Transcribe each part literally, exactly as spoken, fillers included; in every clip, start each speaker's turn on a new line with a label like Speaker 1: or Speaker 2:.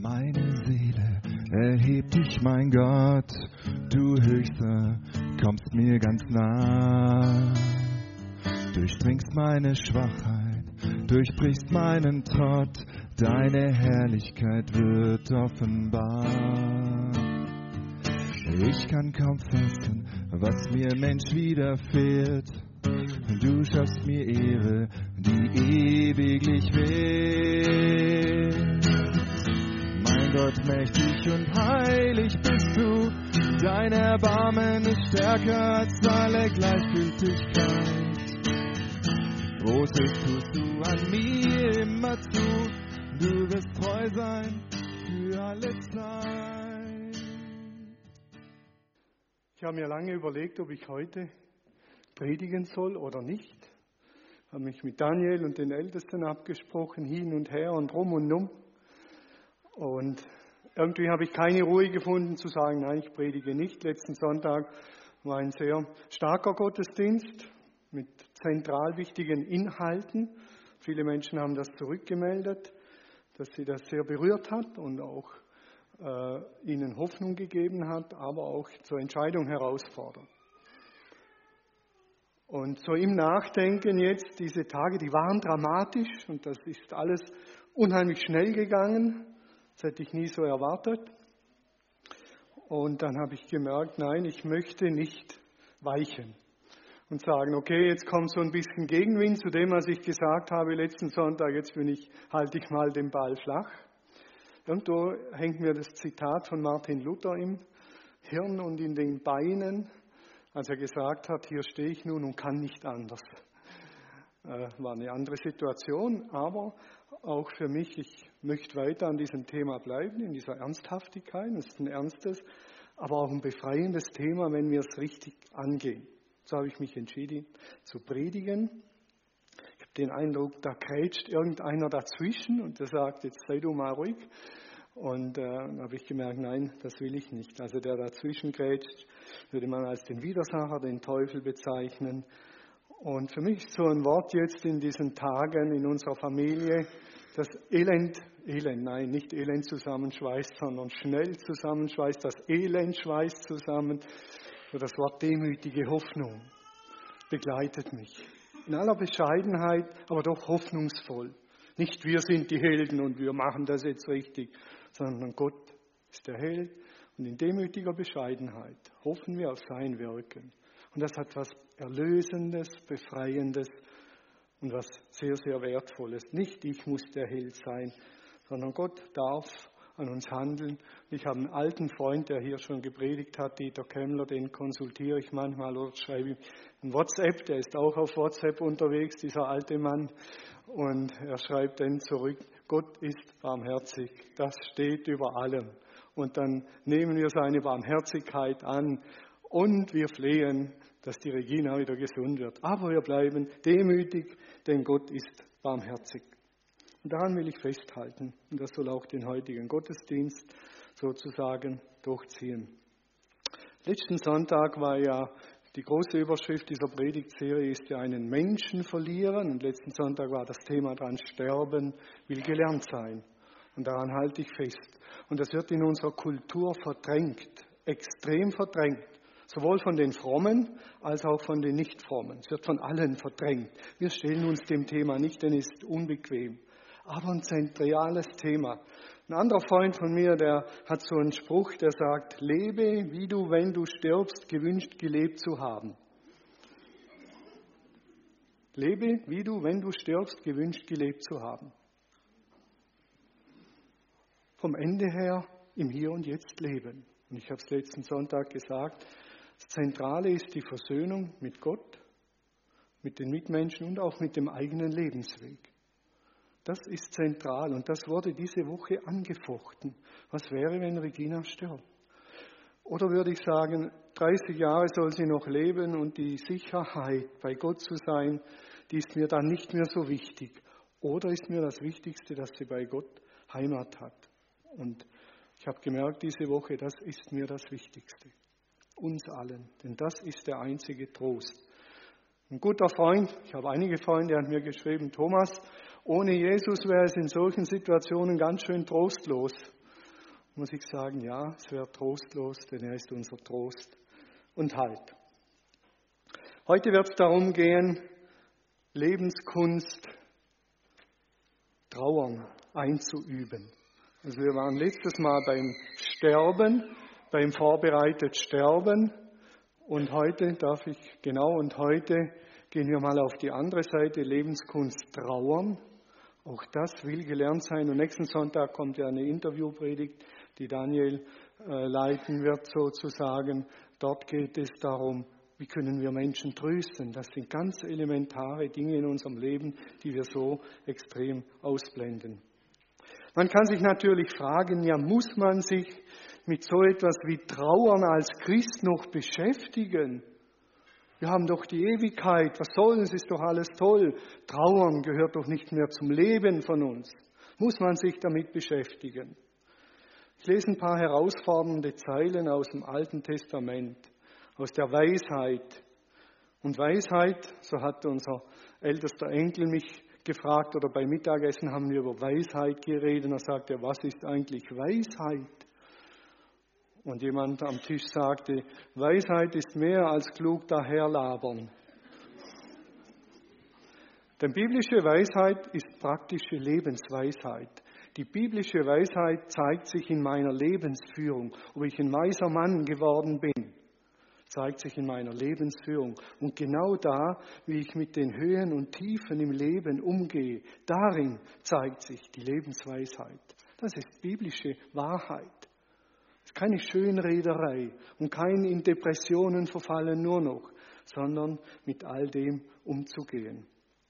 Speaker 1: Meine Seele erhebt dich, mein Gott, du Höchster, kommst mir ganz nah. Durchdringst meine Schwachheit, durchbrichst meinen Trott, deine Herrlichkeit wird offenbar. Ich kann kaum fassen, was mir Mensch widerfährt. Du schaffst mir Ehre, die ewiglich währt. Mein Gott, mächtig und heilig bist du, dein Erbarmen ist stärker als alle Gleichgültigkeit. Großes tust du an mir immer zu, du wirst treu sein für alle Zeit.
Speaker 2: Ich habe mir lange überlegt, ob ich heute predigen soll oder nicht. Ich habe mich mit Daniel und den Ältesten abgesprochen, hin und her und rum und um. Und irgendwie habe ich keine Ruhe gefunden zu sagen, nein, ich predige nicht. Letzten Sonntag war ein sehr starker Gottesdienst mit zentral wichtigen Inhalten. Viele Menschen haben das zurückgemeldet, dass sie das sehr berührt hat und auch äh, ihnen Hoffnung gegeben hat, aber auch zur Entscheidung herausfordert. Und so im Nachdenken jetzt, diese Tage, die waren dramatisch und das ist alles unheimlich schnell gegangen. Das hätte ich nie so erwartet. Und dann habe ich gemerkt, nein, ich möchte nicht weichen und sagen, okay, jetzt kommt so ein bisschen Gegenwind zu dem, was ich gesagt habe letzten Sonntag, jetzt bin ich, halte ich mal den Ball flach. Irgendwo hängt mir das Zitat von Martin Luther im Hirn und in den Beinen, als er gesagt hat, hier stehe ich nun und kann nicht anders. Äh, war eine andere Situation, aber auch für mich, ich möchte weiter an diesem Thema bleiben, in dieser Ernsthaftigkeit. Es ist ein ernstes, aber auch ein befreiendes Thema, wenn wir es richtig angehen. So habe ich mich entschieden zu predigen. Ich habe den Eindruck, da krätscht irgendeiner dazwischen und der sagt, jetzt sei du mal ruhig. Und äh, dann habe ich gemerkt, nein, das will ich nicht. Also der dazwischen grätscht, würde man als den Widersacher, den Teufel bezeichnen. Und für mich ist so ein Wort jetzt in diesen Tagen in unserer Familie, das Elend, Elend, nein, nicht Elend zusammenschweißt, sondern schnell zusammenschweißt, das Elend schweißt zusammen. So das Wort demütige Hoffnung begleitet mich. In aller Bescheidenheit, aber doch hoffnungsvoll. Nicht wir sind die Helden und wir machen das jetzt richtig, sondern Gott ist der Held. Und in demütiger Bescheidenheit hoffen wir auf sein Wirken. Und das hat was Erlösendes, Befreiendes und was sehr, sehr Wertvolles. Nicht ich muss der Held sein, sondern Gott darf an uns handeln. Ich habe einen alten Freund, der hier schon gepredigt hat, Dieter Kemmler, den konsultiere ich manchmal oder schreibe ihm ein WhatsApp, der ist auch auf WhatsApp unterwegs, dieser alte Mann. Und er schreibt dann zurück, Gott ist barmherzig, das steht über allem. Und dann nehmen wir seine Barmherzigkeit an und wir flehen, dass die Regina wieder gesund wird. Aber wir bleiben demütig, denn Gott ist barmherzig. Und daran will ich festhalten. Und das soll auch den heutigen Gottesdienst sozusagen durchziehen. Letzten Sonntag war ja die große Überschrift dieser Predigtserie ist ja einen Menschen verlieren. Und letzten Sonntag war das Thema dran, Sterben will gelernt sein. Und daran halte ich fest. Und das wird in unserer Kultur verdrängt, extrem verdrängt. Sowohl von den Frommen als auch von den Nicht-Frommen. Es wird von allen verdrängt. Wir stellen uns dem Thema nicht, denn es ist unbequem. Aber ein zentrales Thema. Ein anderer Freund von mir, der hat so einen Spruch, der sagt, lebe, wie du, wenn du stirbst, gewünscht gelebt zu haben. Lebe, wie du, wenn du stirbst, gewünscht gelebt zu haben. Vom Ende her im Hier und Jetzt leben. Und ich habe es letzten Sonntag gesagt, das Zentrale ist die Versöhnung mit Gott, mit den Mitmenschen und auch mit dem eigenen Lebensweg. Das ist zentral und das wurde diese Woche angefochten. Was wäre, wenn Regina stirbt? Oder würde ich sagen, dreißig Jahre soll sie noch leben und die Sicherheit, bei Gott zu sein, die ist mir dann nicht mehr so wichtig. Oder ist mir das Wichtigste, dass sie bei Gott Heimat hat? Und ich habe gemerkt diese Woche, das ist mir das Wichtigste. Uns allen, denn das ist der einzige Trost. Ein guter Freund, ich habe einige Freunde, der hat mir geschrieben, Thomas, ohne Jesus wäre es in solchen Situationen ganz schön trostlos. muss ich sagen, ja, es wäre trostlos, denn er ist unser Trost und Halt. Heute wird es darum gehen, Lebenskunst, Trauern einzuüben. Also wir waren letztes Mal beim Sterben, beim vorbereitet Sterben und heute darf ich, genau, und heute gehen wir mal auf die andere Seite, Lebenskunst Trauern. Auch das will gelernt sein und nächsten Sonntag kommt ja eine Interviewpredigt, die Daniel äh, leiten wird sozusagen. Dort geht es darum, wie können wir Menschen trösten. Das sind ganz elementare Dinge in unserem Leben, die wir so extrem ausblenden. Man kann sich natürlich fragen, ja, muss man sich mit so etwas wie Trauern als Christ noch beschäftigen? Wir haben doch die Ewigkeit, was soll es, ist doch alles toll. Trauern gehört doch nicht mehr zum Leben von uns. Muss man sich damit beschäftigen? Ich lese ein paar herausfordernde Zeilen aus dem Alten Testament, aus der Weisheit. Und Weisheit, so hat unser ältester Enkel mich gefragt, oder beim Mittagessen haben wir über Weisheit geredet, und er sagte, was ist eigentlich Weisheit? Und jemand am Tisch sagte, Weisheit ist mehr als klug daherlabern. Denn biblische Weisheit ist praktische Lebensweisheit. Die biblische Weisheit zeigt sich in meiner Lebensführung. Ob ich ein weiser Mann geworden bin, zeigt sich in meiner Lebensführung. Und genau da, wie ich mit den Höhen und Tiefen im Leben umgehe, darin zeigt sich die Lebensweisheit. Das ist biblische Wahrheit. Es ist keine Schönrederei und kein in Depressionen verfallen nur noch, sondern mit all dem umzugehen.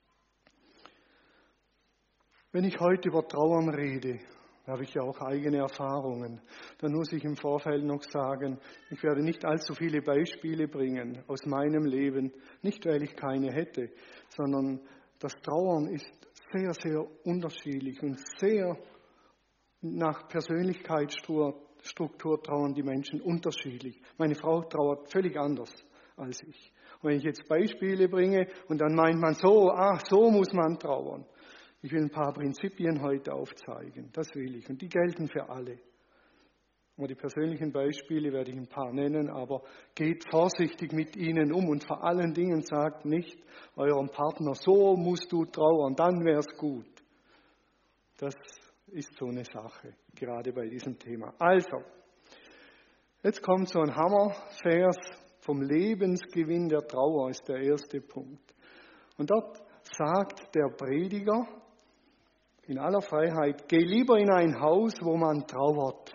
Speaker 2: Wenn ich heute über Trauern rede, habe ich ja auch eigene Erfahrungen, dann muss ich im Vorfeld noch sagen, ich werde nicht allzu viele Beispiele bringen aus meinem Leben, nicht weil ich keine hätte, sondern das Trauern ist sehr, sehr unterschiedlich und sehr nach Persönlichkeitsstruktur Struktur trauern die Menschen unterschiedlich. Meine Frau trauert völlig anders als ich. Und wenn ich jetzt Beispiele bringe und dann meint man so, ach, so muss man trauern. Ich will ein paar Prinzipien heute aufzeigen, das will ich. Und die gelten für alle. Und die persönlichen Beispiele werde ich ein paar nennen, aber geht vorsichtig mit ihnen um und vor allen Dingen sagt nicht eurem Partner, so musst du trauern, dann wär's gut. Das ist so eine Sache, gerade bei diesem Thema. Also, jetzt kommt so ein Hammervers vom Lebensgewinn der Trauer, ist der erste Punkt. Und dort sagt der Prediger in aller Freiheit, geh lieber in ein Haus, wo man trauert,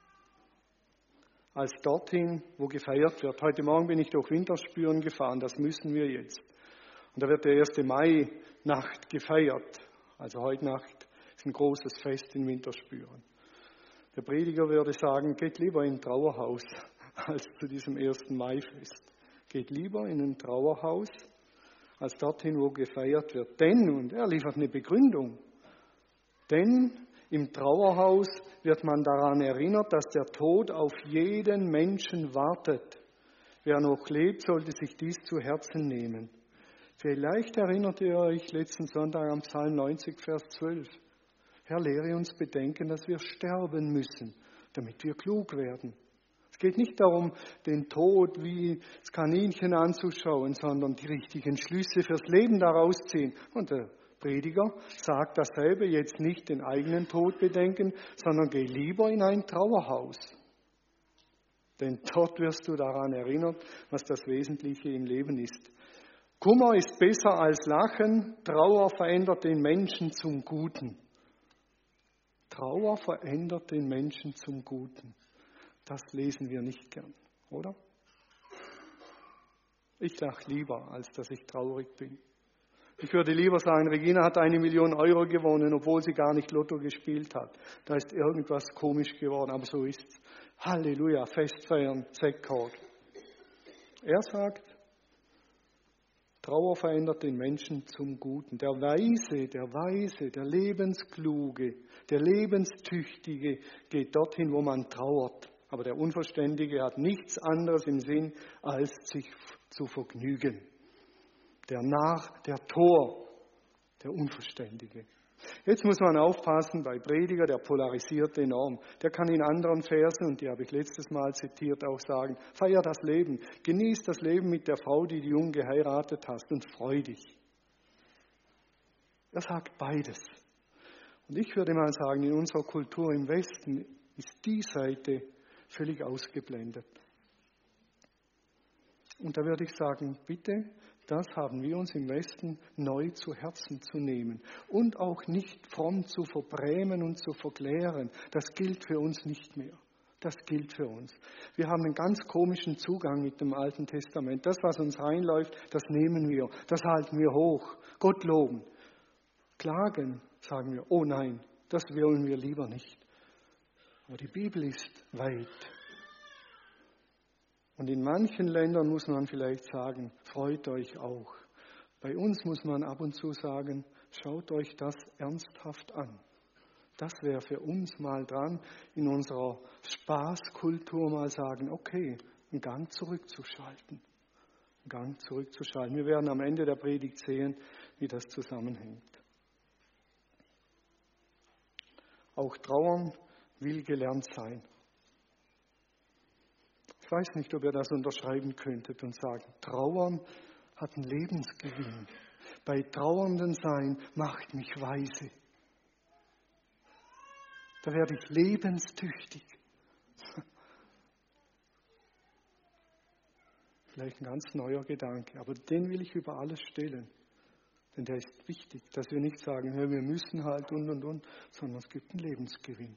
Speaker 2: als dorthin, wo gefeiert wird. Heute Morgen bin ich durch Winterspüren gefahren, das müssen wir jetzt. Und da wird der erste Mai-Nacht gefeiert, also heute Nacht. Das ist ein großes Fest in Winterspüren. Der Prediger würde sagen, geht lieber in ein Trauerhaus als zu diesem ersten Maifest. Geht lieber in ein Trauerhaus als dorthin, wo gefeiert wird. Denn, und er liefert eine Begründung, denn im Trauerhaus wird man daran erinnert, dass der Tod auf jeden Menschen wartet. Wer noch lebt, sollte sich dies zu Herzen nehmen. Vielleicht erinnert ihr euch letzten Sonntag am Psalm neunzig, Vers zwölf. Herr, lehre uns bedenken, dass wir sterben müssen, damit wir klug werden. Es geht nicht darum, den Tod wie das Kaninchen anzuschauen, sondern die richtigen Schlüsse fürs Leben daraus ziehen. Und der Prediger sagt dasselbe, jetzt nicht den eigenen Tod bedenken, sondern geh lieber in ein Trauerhaus. Denn dort wirst du daran erinnert, was das Wesentliche im Leben ist. Kummer ist besser als Lachen, Trauer verändert den Menschen zum Guten. Trauer verändert den Menschen zum Guten. Das lesen wir nicht gern, oder? Ich lache lieber, als dass ich traurig bin. Ich würde lieber sagen, Regina hat eine Million Euro gewonnen, obwohl sie gar nicht Lotto gespielt hat. Da ist irgendwas komisch geworden, aber so ist's. Halleluja, Festfeiern, Sektkork. Er sagt, Trauer verändert den Menschen zum Guten. Der Weise, der Weise, der Lebenskluge, der Lebenstüchtige geht dorthin, wo man trauert. Aber der Unverständige hat nichts anderes im Sinn, als sich zu vergnügen. Der Narr, der Tor, der Unverständige. Jetzt muss man aufpassen bei Prediger, der polarisiert enorm. Der kann in anderen Versen, und die habe ich letztes Mal zitiert, auch sagen, feier das Leben, genieß das Leben mit der Frau, die du jung geheiratet hast und freu dich. Er sagt beides. Und ich würde mal sagen, in unserer Kultur im Westen ist die Seite völlig ausgeblendet. Und da würde ich sagen, bitte, das haben wir uns im Westen neu zu Herzen zu nehmen und auch nicht fromm zu verbrämen und zu verklären. Das gilt für uns nicht mehr. Das gilt für uns. Wir haben einen ganz komischen Zugang mit dem Alten Testament. Das, was uns reinläuft, das nehmen wir, das halten wir hoch. Gott loben. Klagen, sagen wir, oh nein, das wollen wir lieber nicht. Aber die Bibel ist weit. Und in manchen Ländern muss man vielleicht sagen, freut euch auch. Bei uns muss man ab und zu sagen, schaut euch das ernsthaft an. Das wäre für uns mal dran, in unserer Spaßkultur mal sagen, okay, einen Gang zurückzuschalten. Einen Gang zurückzuschalten. Wir werden am Ende der Predigt sehen, wie das zusammenhängt. Auch Trauern will gelernt sein. Ich weiß nicht, ob ihr das unterschreiben könntet und sagen, Trauern hat einen Lebensgewinn. Bei Trauernden sein macht mich weise. Da werde ich lebenstüchtig. Vielleicht ein ganz neuer Gedanke, aber den will ich über alles stellen. Denn der ist wichtig, dass wir nicht sagen, wir müssen halt und und und, sondern es gibt einen Lebensgewinn.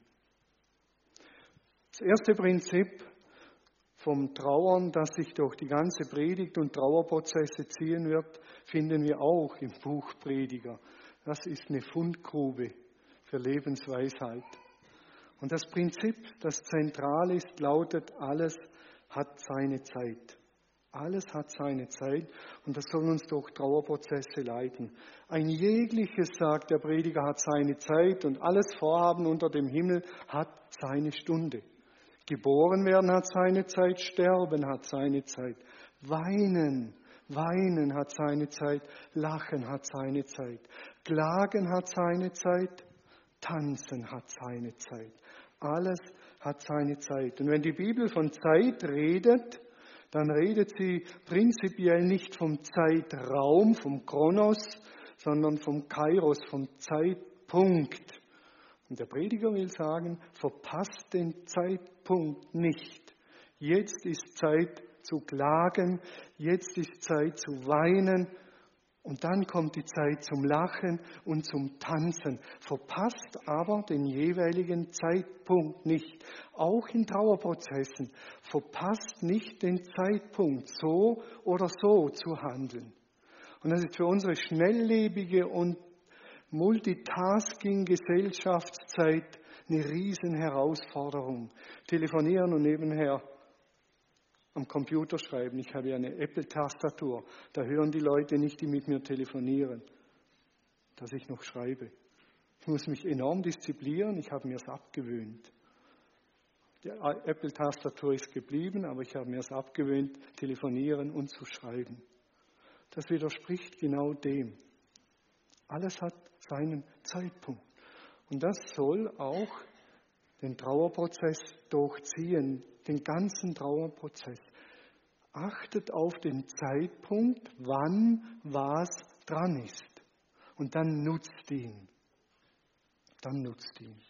Speaker 2: Das erste Prinzip vom Trauern, das sich durch die ganze Predigt und Trauerprozesse ziehen wird, finden wir auch im Buch Prediger. Das ist eine Fundgrube für Lebensweisheit. Und das Prinzip, das zentral ist, lautet, alles hat seine Zeit. Alles hat seine Zeit und das soll uns durch Trauerprozesse leiten. Ein jegliches, sagt der Prediger, hat seine Zeit und alles Vorhaben unter dem Himmel hat seine Stunde. Geboren werden hat seine Zeit, sterben hat seine Zeit, weinen, weinen hat seine Zeit, lachen hat seine Zeit, klagen hat seine Zeit, tanzen hat seine Zeit. Alles hat seine Zeit. Und wenn die Bibel von Zeit redet, dann redet sie prinzipiell nicht vom Zeitraum, vom Chronos, sondern vom Kairos, vom Zeitpunkt. Und der Prediger will sagen, verpasst den Zeitpunkt nicht. Jetzt ist Zeit zu klagen, jetzt ist Zeit zu weinen und dann kommt die Zeit zum Lachen und zum Tanzen. Verpasst aber den jeweiligen Zeitpunkt nicht. Auch in Trauerprozessen. Verpasst nicht den Zeitpunkt, so oder so zu handeln. Und das ist für unsere schnelllebige und Multitasking-Gesellschaftszeit eine riesen Herausforderung. Telefonieren und nebenher am Computer schreiben. Ich habe ja eine Apple-Tastatur. Da hören die Leute nicht, die mit mir telefonieren, dass ich noch schreibe. Ich muss mich enorm disziplinieren. Ich habe mir es abgewöhnt. Die Apple-Tastatur ist geblieben, aber ich habe mir es abgewöhnt, telefonieren und zu schreiben. Das widerspricht genau dem. Alles hat seinen Zeitpunkt. Und das soll auch den Trauerprozess durchziehen, den ganzen Trauerprozess. Achtet auf den Zeitpunkt, wann was dran ist. Und dann nutzt ihn. Dann nutzt ihn.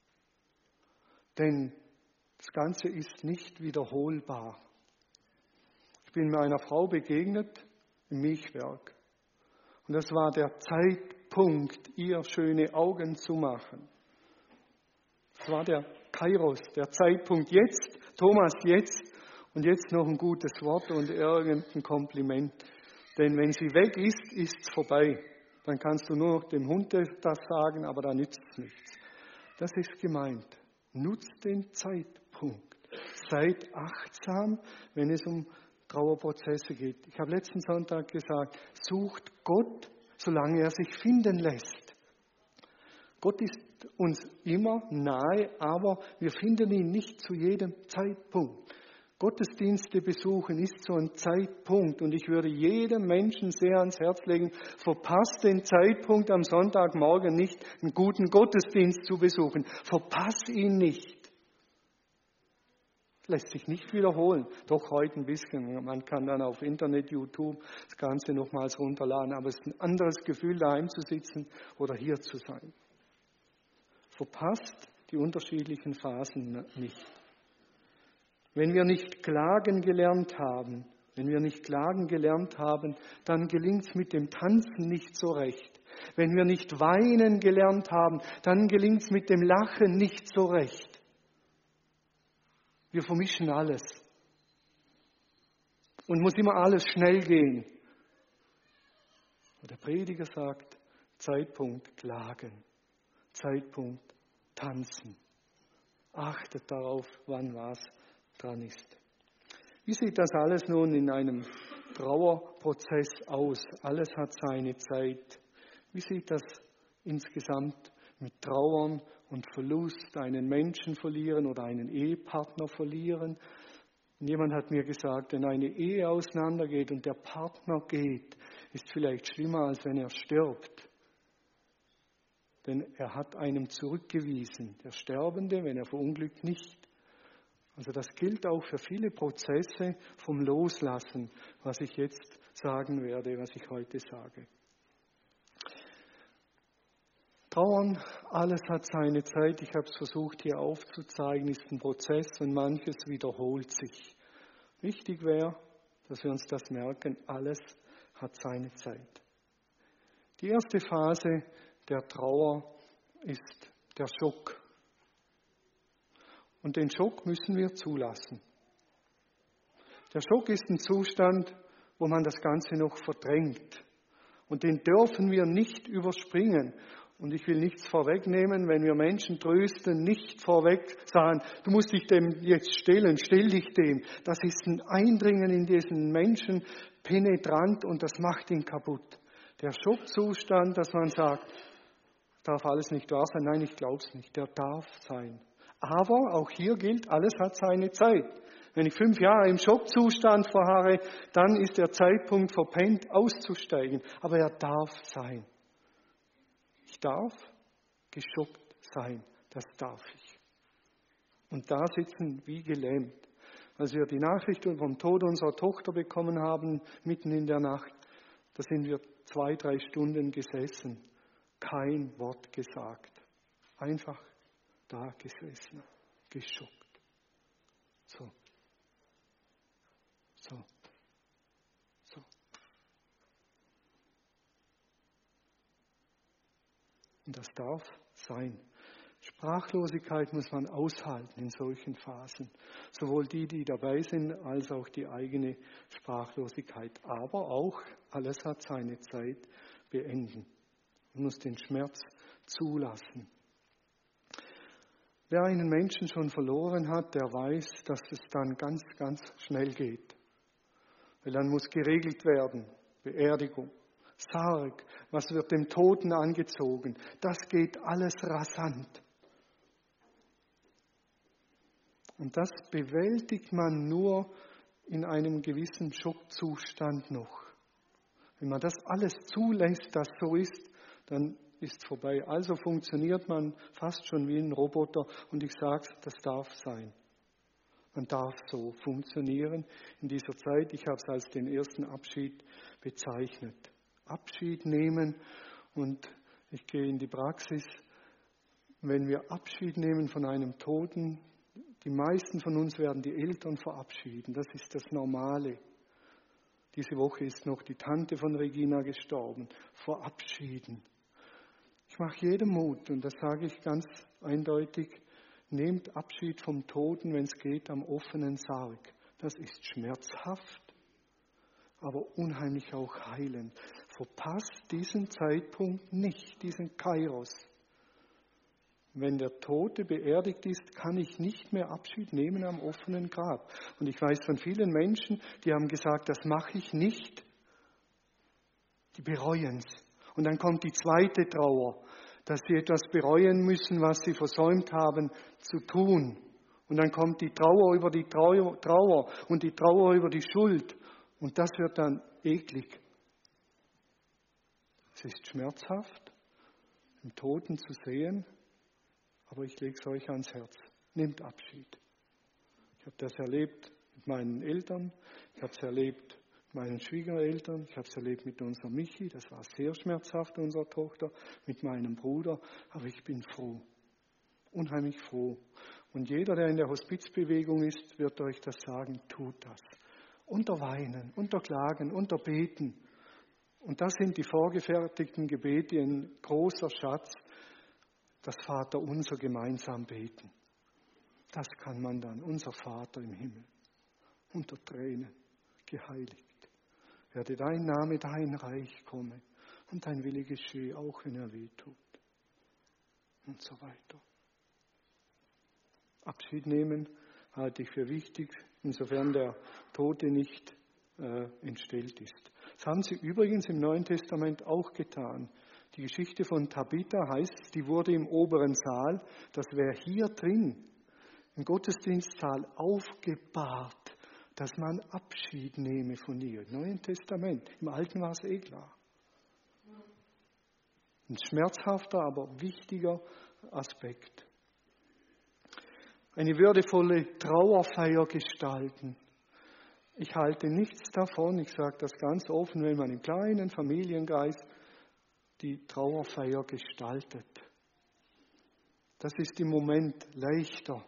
Speaker 2: Denn das Ganze ist nicht wiederholbar. Ich bin meiner Frau begegnet im Milchwerk. Und das war der Zeitpunkt, ihr schöne Augen zu machen. Das war der Kairos, der Zeitpunkt jetzt, Thomas jetzt und jetzt noch ein gutes Wort und irgendein Kompliment. Denn wenn sie weg ist, ist es vorbei. Dann kannst du nur noch dem Hund das sagen, aber da nützt es nichts. Das ist gemeint. Nutzt den Zeitpunkt. Seid achtsam, wenn es um Trauerprozesse geht. Ich habe letzten Sonntag gesagt, sucht Gott, solange er sich finden lässt. Gott ist uns immer nahe, aber wir finden ihn nicht zu jedem Zeitpunkt. Gottesdienste besuchen ist so ein Zeitpunkt und ich würde jedem Menschen sehr ans Herz legen, verpasst den Zeitpunkt am Sonntagmorgen nicht, einen guten Gottesdienst zu besuchen. Verpass ihn nicht. Lässt sich nicht wiederholen. Doch heute ein bisschen. Man kann dann auf Internet, YouTube das Ganze nochmals runterladen. Aber es ist ein anderes Gefühl, daheim zu sitzen oder hier zu sein. Verpasst die unterschiedlichen Phasen nicht. Wenn wir nicht klagen gelernt haben, wenn wir nicht klagen gelernt haben, dann gelingt es mit dem Tanzen nicht so recht. Wenn wir nicht weinen gelernt haben, dann gelingt es mit dem Lachen nicht so recht. Wir vermischen alles. Und muss immer alles schnell gehen. Und der Prediger sagt, Zeitpunkt klagen, Zeitpunkt tanzen. Achtet darauf, wann was dran ist. Wie sieht das alles nun in einem Trauerprozess aus? Alles hat seine Zeit. Wie sieht das insgesamt mit Trauern und Verlust, einen Menschen verlieren oder einen Ehepartner verlieren? Und jemand hat mir gesagt, wenn eine Ehe auseinandergeht und der Partner geht, ist vielleicht schlimmer, als wenn er stirbt. Denn er hat einem zurückgewiesen. Der Sterbende, wenn er verunglückt, nicht. Also das gilt auch für viele Prozesse vom Loslassen, was ich jetzt sagen werde, was ich heute sage. Trauern, alles hat seine Zeit. Ich habe es versucht hier aufzuzeigen, ist ein Prozess und manches wiederholt sich. Wichtig wäre, dass wir uns das merken, alles hat seine Zeit. Die erste Phase der Trauer ist der Schock. Und den Schock müssen wir zulassen. Der Schock ist ein Zustand, wo man das Ganze noch verdrängt. Und den dürfen wir nicht überspringen. Und ich will nichts vorwegnehmen, wenn wir Menschen trösten, nicht vorweg sagen, du musst dich dem jetzt stellen, stell dich dem. Das ist ein Eindringen in diesen Menschen, penetrant und das macht ihn kaputt. Der Schockzustand, dass man sagt, darf alles nicht wahr sein? Nein, ich glaube es nicht. Der darf sein. Aber auch hier gilt, alles hat seine Zeit. Wenn ich fünf Jahre im Schockzustand verharre, dann ist der Zeitpunkt verpennt, auszusteigen. Aber er darf sein. Ich darf geschockt sein. Das darf ich. Und da sitzen wie gelähmt. Als wir die Nachricht vom Tod unserer Tochter bekommen haben, mitten in der Nacht, da sind wir zwei, drei Stunden gesessen. Kein Wort gesagt. Einfach da gesessen, geschockt. So. So. So. Und das darf sein. Sprachlosigkeit muss man aushalten in solchen Phasen. Sowohl die, die dabei sind, als auch die eigene Sprachlosigkeit. Aber auch, alles hat seine Zeit, beenden. Man muss den Schmerz zulassen. Wer einen Menschen schon verloren hat, der weiß, dass es dann ganz, ganz schnell geht. Weil dann muss geregelt werden, Beerdigung, Sarg, was wird dem Toten angezogen. Das geht alles rasant. Und das bewältigt man nur in einem gewissen Schockzustand noch. Wenn man das alles zulässt, das so ist, dann ist vorbei. Also funktioniert man fast schon wie ein Roboter und ich sage, das darf sein. Man darf so funktionieren in dieser Zeit. Ich habe es als den ersten Abschied bezeichnet. Abschied nehmen und ich gehe in die Praxis. Wenn wir Abschied nehmen von einem Toten, die meisten von uns werden die Eltern verabschieden. Das ist das Normale. Diese Woche ist noch die Tante von Regina gestorben. Verabschieden. Ich mache jedem Mut und das sage ich ganz eindeutig, nehmt Abschied vom Toten, wenn es geht, am offenen Sarg. Das ist schmerzhaft, aber unheimlich auch heilend. Verpasst diesen Zeitpunkt nicht, diesen Kairos. Wenn der Tote beerdigt ist, kann ich nicht mehr Abschied nehmen am offenen Grab. Und ich weiß von vielen Menschen, die haben gesagt, das mache ich nicht. Die bereuen es. Und dann kommt die zweite Trauer, dass sie etwas bereuen müssen, was sie versäumt haben zu tun. Und dann kommt die Trauer über die Trauer, Trauer und die Trauer über die Schuld. Und das wird dann eklig. Es ist schmerzhaft, den Toten zu sehen, aber ich lege es euch ans Herz. Nehmt Abschied. Ich habe das erlebt mit meinen Eltern, ich habe es erlebt mit meinen Schwiegereltern, ich habe es erlebt mit unserer Michi, das war sehr schmerzhaft, unserer Tochter, mit meinem Bruder, aber ich bin froh, unheimlich froh. Und jeder, der in der Hospizbewegung ist, wird euch das sagen, tut das. Unter Weinen, unter Klagen, unter Beten. Und das sind die vorgefertigten Gebete, ein großer Schatz, das Vaterunser gemeinsam beten. Das kann man dann, unser Vater im Himmel, unter Tränen, geheiligt. Werde dein Name, dein Reich komme und dein Wille geschehe, auch wenn er weh tut. Und so weiter. Abschied nehmen halte ich für wichtig, insofern der Tote nicht äh, entstellt ist. Das haben sie übrigens im Neuen Testament auch getan. Die Geschichte von Tabitha heißt, die wurde im oberen Saal, das wäre hier drin, im Gottesdienstsaal aufgebahrt, dass man Abschied nehme von ihr. Im Neuen Testament, im Alten war es eh klar. Ein schmerzhafter, aber wichtiger Aspekt. Eine würdevolle Trauerfeier gestalten. Ich halte nichts davon, ich sage das ganz offen, wenn man im kleinen Familienkreis die Trauerfeier gestaltet. Das ist im Moment leichter.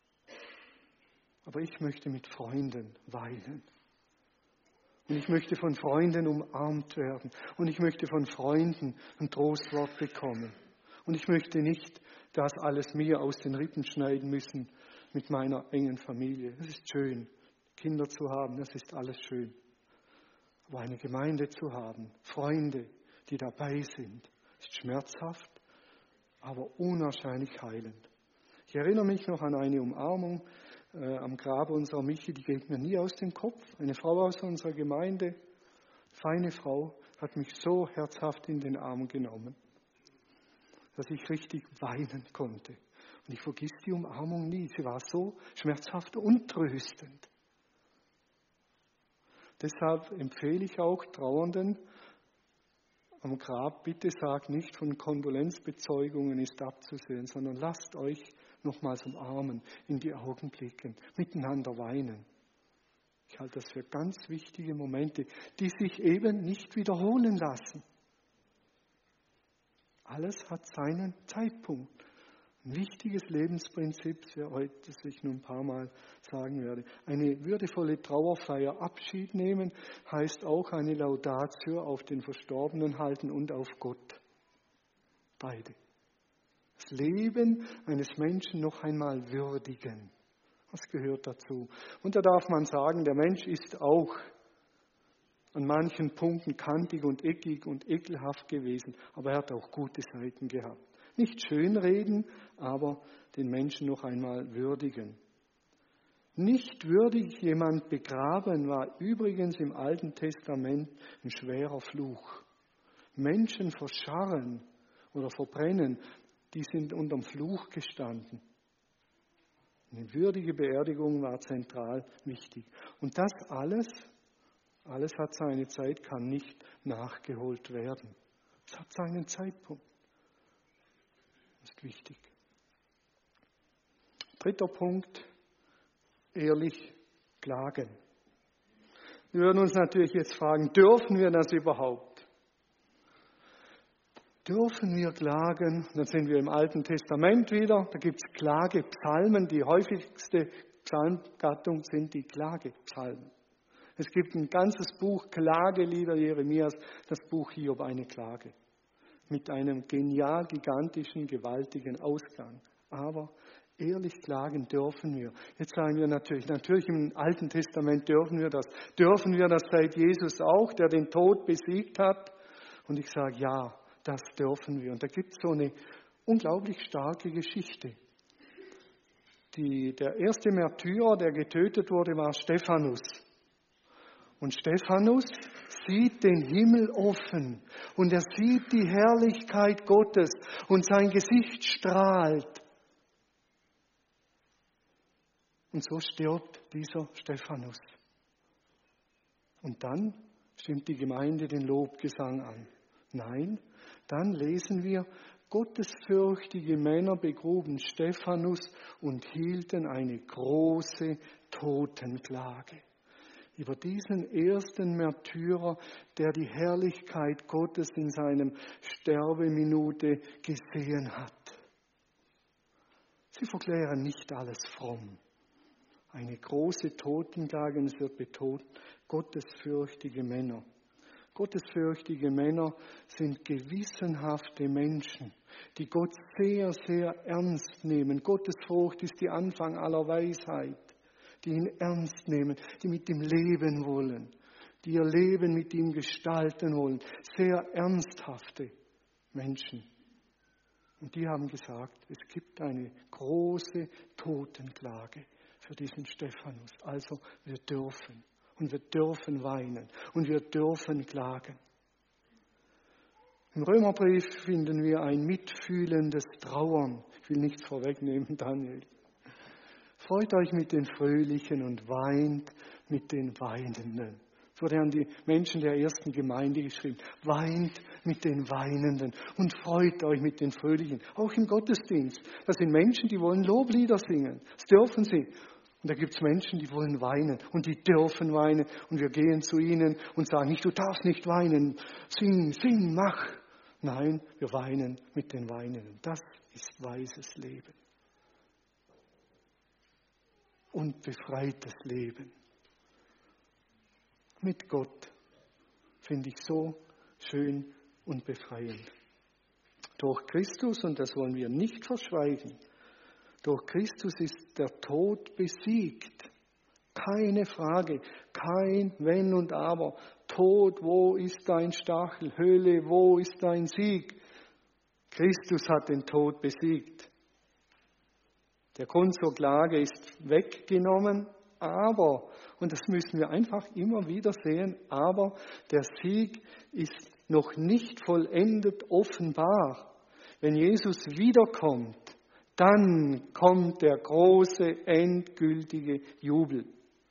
Speaker 2: Aber ich möchte mit Freunden weinen. Und ich möchte von Freunden umarmt werden. Und ich möchte von Freunden ein Trostwort bekommen. Und ich möchte nicht das alles mir aus den Rippen schneiden müssen mit meiner engen Familie. Es ist schön, Kinder zu haben, das ist alles schön. Aber eine Gemeinde zu haben, Freunde, die dabei sind, ist schmerzhaft, aber unwahrscheinlich heilend. Ich erinnere mich noch an eine Umarmung äh, am Grab unserer Michi, die geht mir nie aus dem Kopf. Eine Frau aus unserer Gemeinde, feine Frau, hat mich so herzhaft in den Arm genommen, dass ich richtig weinen konnte. Und ich vergiss die Umarmung nie. Sie war so schmerzhaft und tröstend. Deshalb empfehle ich auch Trauernden am Grab, bitte sagt nicht, von Kondolenzbezeugungen ist abzusehen, sondern lasst euch nochmals umarmen, in die Augen blicken, miteinander weinen. Ich halte das für ganz wichtige Momente, die sich eben nicht wiederholen lassen. Alles hat seinen Zeitpunkt. Ein wichtiges Lebensprinzip, das heute ich nun ein paar Mal sagen werde. Eine würdevolle Trauerfeier, Abschied nehmen, heißt auch eine Laudatio auf den Verstorbenen halten und auf Gott. Beide. Das Leben eines Menschen noch einmal würdigen. Das gehört dazu. Und da darf man sagen, der Mensch ist auch an manchen Punkten kantig und eckig und ekelhaft gewesen, aber er hat auch gute Seiten gehabt. Nicht schönreden, aber den Menschen noch einmal würdigen. Nicht würdig jemand begraben war übrigens im Alten Testament ein schwerer Fluch. Menschen verscharren oder verbrennen, die sind unterm Fluch gestanden. Eine würdige Beerdigung war zentral wichtig. Und das alles, alles hat seine Zeit, kann nicht nachgeholt werden. Es hat seinen Zeitpunkt. Das ist wichtig. Dritter Punkt, ehrlich klagen. Wir würden uns natürlich jetzt fragen, dürfen wir das überhaupt? Dürfen wir klagen? Dann sind wir im Alten Testament wieder. Da gibt es Klagepsalmen. Die häufigste Psalmgattung sind die Klagepsalmen. Es gibt ein ganzes Buch Klagelieder Jeremias, das Buch Hiob, eine Klage. Mit einem genial, gigantischen, gewaltigen Ausgang. Aber ehrlich klagen dürfen wir. Jetzt sagen wir natürlich, natürlich im Alten Testament dürfen wir das. Dürfen wir das seit Jesus auch, der den Tod besiegt hat? Und ich sage, ja, das dürfen wir. Und da gibt es so eine unglaublich starke Geschichte. Die, der erste Märtyrer, der getötet wurde, war Stephanus. Und Stephanus sieht den Himmel offen und er sieht die Herrlichkeit Gottes und sein Gesicht strahlt. Und so stirbt dieser Stephanus. Und dann stimmt die Gemeinde den Lobgesang an. Nein, dann lesen wir, gottesfürchtige Männer begruben Stephanus und hielten eine große Totenklage über diesen ersten Märtyrer, der die Herrlichkeit Gottes in seinem Sterbeminute gesehen hat. Sie verklären nicht alles fromm. Eine große Totenklage, und es wird betont, gottesfürchtige Männer. Gottesfürchtige Männer sind gewissenhafte Menschen, die Gott sehr, sehr ernst nehmen. Gottesfurcht ist der Anfang aller Weisheit, die ihn ernst nehmen, die mit ihm leben wollen, die ihr Leben mit ihm gestalten wollen. Sehr ernsthafte Menschen. Und die haben gesagt, es gibt eine große Totenklage für diesen Stephanus. Also wir dürfen. Und wir dürfen weinen. Und wir dürfen klagen. Im Römerbrief finden wir ein mitfühlendes Trauern. Ich will nichts vorwegnehmen, Daniel. Freut euch mit den Fröhlichen und weint mit den Weinenden. Das wurde an die Menschen der ersten Gemeinde geschrieben. Weint mit den Weinenden und freut euch mit den Fröhlichen. Auch im Gottesdienst. Das sind Menschen, die wollen Loblieder singen. Das dürfen sie. Und da gibt es Menschen, die wollen weinen und die dürfen weinen. Und wir gehen zu ihnen und sagen nicht, du darfst nicht weinen. Sing, sing, mach. Nein, wir weinen mit den Weinenden. Das ist weises Leben. Und befreites Leben. Mit Gott finde ich so schön und befreiend. Durch Christus, und das wollen wir nicht verschweigen, durch Christus ist der Tod besiegt. Keine Frage, kein Wenn und Aber. Tod, wo ist dein Stachel? Hölle, wo ist dein Sieg? Christus hat den Tod besiegt. Der Grund zur Klage ist weggenommen, aber, und das müssen wir einfach immer wieder sehen, aber der Sieg ist noch nicht vollendet offenbar. Wenn Jesus wiederkommt, dann kommt der große, endgültige Jubel.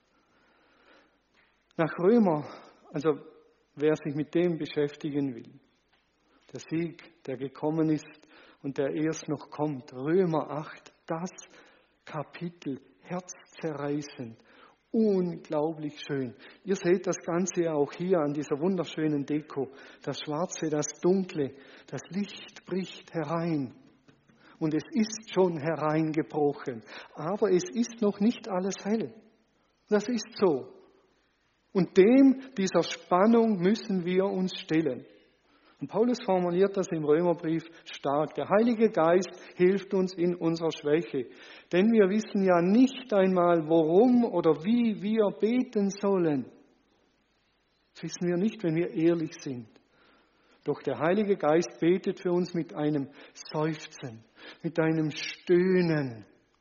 Speaker 2: Nach Römer, also wer sich mit dem beschäftigen will, der Sieg, der gekommen ist und der erst noch kommt, Römer acht, das Kapitel, herzzerreißend, unglaublich schön. Ihr seht das Ganze ja auch hier an dieser wunderschönen Deko, das Schwarze, das Dunkle, das Licht bricht herein. Und es ist schon hereingebrochen. Aber es ist noch nicht alles hell. Das ist so. Und dem, dieser Spannung müssen wir uns stellen. Und Paulus formuliert das im Römerbrief stark. Der Heilige Geist hilft uns in unserer Schwäche. Denn wir wissen ja nicht einmal, worum oder wie wir beten sollen. Das wissen wir nicht, wenn wir ehrlich sind. Doch der Heilige Geist betet für uns mit einem Seufzen, mit einem Stöhnen,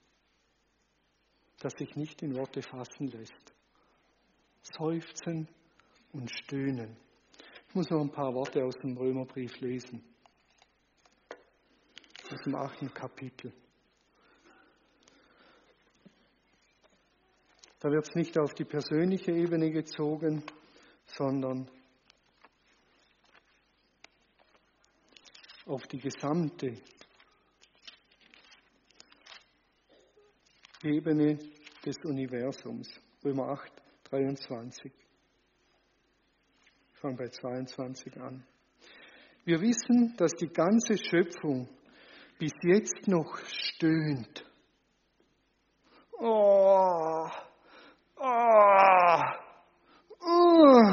Speaker 2: das sich nicht in Worte fassen lässt. Seufzen und Stöhnen. Ich muss noch ein paar Worte aus dem Römerbrief lesen. Aus dem achten Kapitel. Da wird es nicht auf die persönliche Ebene gezogen, sondern auf die gesamte Ebene des Universums. Römer acht, dreiundzwanzig. Ich fange bei zweiundzwanzig an. Wir wissen, dass die ganze Schöpfung bis jetzt noch stöhnt. Oh, oh, oh.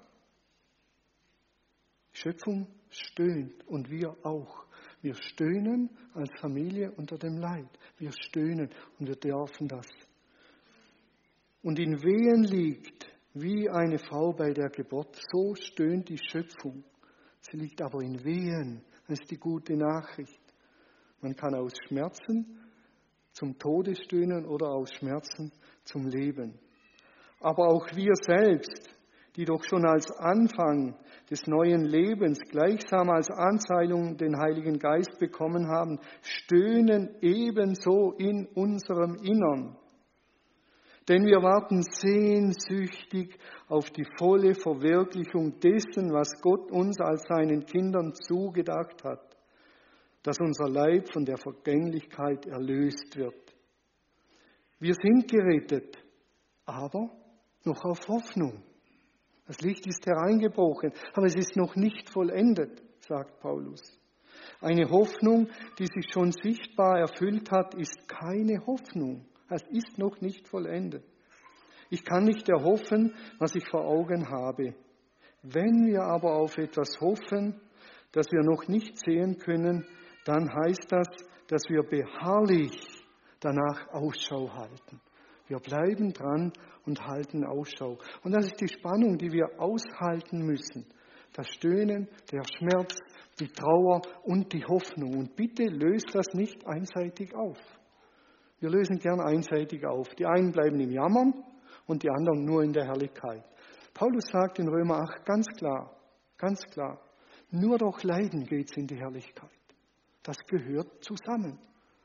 Speaker 2: Die Schöpfung stöhnt und wir auch. Wir stöhnen als Familie unter dem Leid. Wir stöhnen und wir dürfen das. Und in Wehen liegt, wie eine Frau bei der Geburt, so stöhnt die Schöpfung. Sie liegt aber in Wehen. Das ist die gute Nachricht. Man kann aus Schmerzen zum Tode stöhnen oder aus Schmerzen zum Leben. Aber auch wir selbst, die doch schon als Anfang des neuen Lebens gleichsam als Anzahlung den Heiligen Geist bekommen haben, stöhnen ebenso in unserem Innern. Denn wir warten sehnsüchtig auf die volle Verwirklichung dessen, was Gott uns als seinen Kindern zugedacht hat, dass unser Leib von der Vergänglichkeit erlöst wird. Wir sind gerettet, aber noch auf Hoffnung. Das Licht ist hereingebrochen, aber es ist noch nicht vollendet, sagt Paulus. Eine Hoffnung, die sich schon sichtbar erfüllt hat, ist keine Hoffnung. Es ist noch nicht vollendet. Ich kann nicht erhoffen, was ich vor Augen habe. Wenn wir aber auf etwas hoffen, das wir noch nicht sehen können, dann heißt das, dass wir beharrlich danach Ausschau halten. Wir bleiben dran und halten Ausschau. Und das ist die Spannung, die wir aushalten müssen. Das Stöhnen, der Schmerz, die Trauer und die Hoffnung. Und bitte löst das nicht einseitig auf. Wir lösen gern einseitig auf. Die einen bleiben im Jammern und die anderen nur in der Herrlichkeit. Paulus sagt in Römer acht ganz klar, ganz klar, nur durch Leiden geht es in die Herrlichkeit. Das gehört zusammen.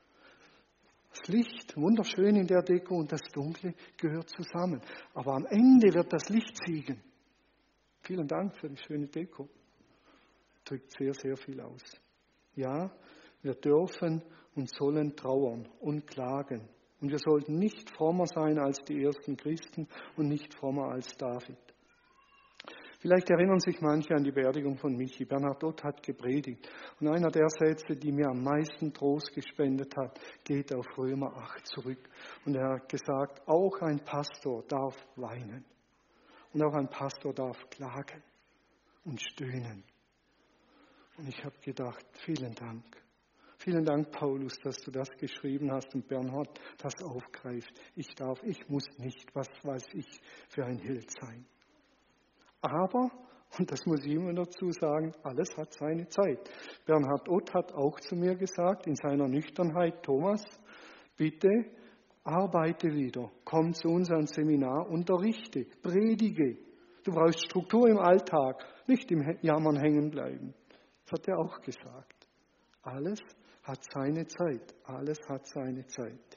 Speaker 2: Das Licht, wunderschön in der Deko, und das Dunkle gehört zusammen. Aber am Ende wird das Licht siegen. Vielen Dank für die schöne Deko. Drückt sehr, sehr viel aus. Ja, wir dürfen und sollen trauern und klagen. Und wir sollten nicht frommer sein als die ersten Christen und nicht frommer als David. Vielleicht erinnern sich manche an die Beerdigung von Michi. Bernhard Ott hat gepredigt. Und einer der Sätze, die mir am meisten Trost gespendet hat, geht auf Römer acht zurück. Und er hat gesagt, auch ein Pastor darf weinen. Und auch ein Pastor darf klagen und stöhnen. Und ich habe gedacht, vielen Dank. Vielen Dank, Paulus, dass du das geschrieben hast und Bernhard das aufgreift. Ich darf, ich muss nicht, was weiß ich, für ein Held sein. Aber, und das muss ich immer dazu sagen, alles hat seine Zeit. Bernhard Ott hat auch zu mir gesagt, in seiner Nüchternheit, Thomas, bitte arbeite wieder, komm zu uns ans Seminar, unterrichte, predige. Du brauchst Struktur im Alltag, nicht im Jammern hängen bleiben. Das hat er auch gesagt. Alles hat seine Zeit, alles hat seine Zeit.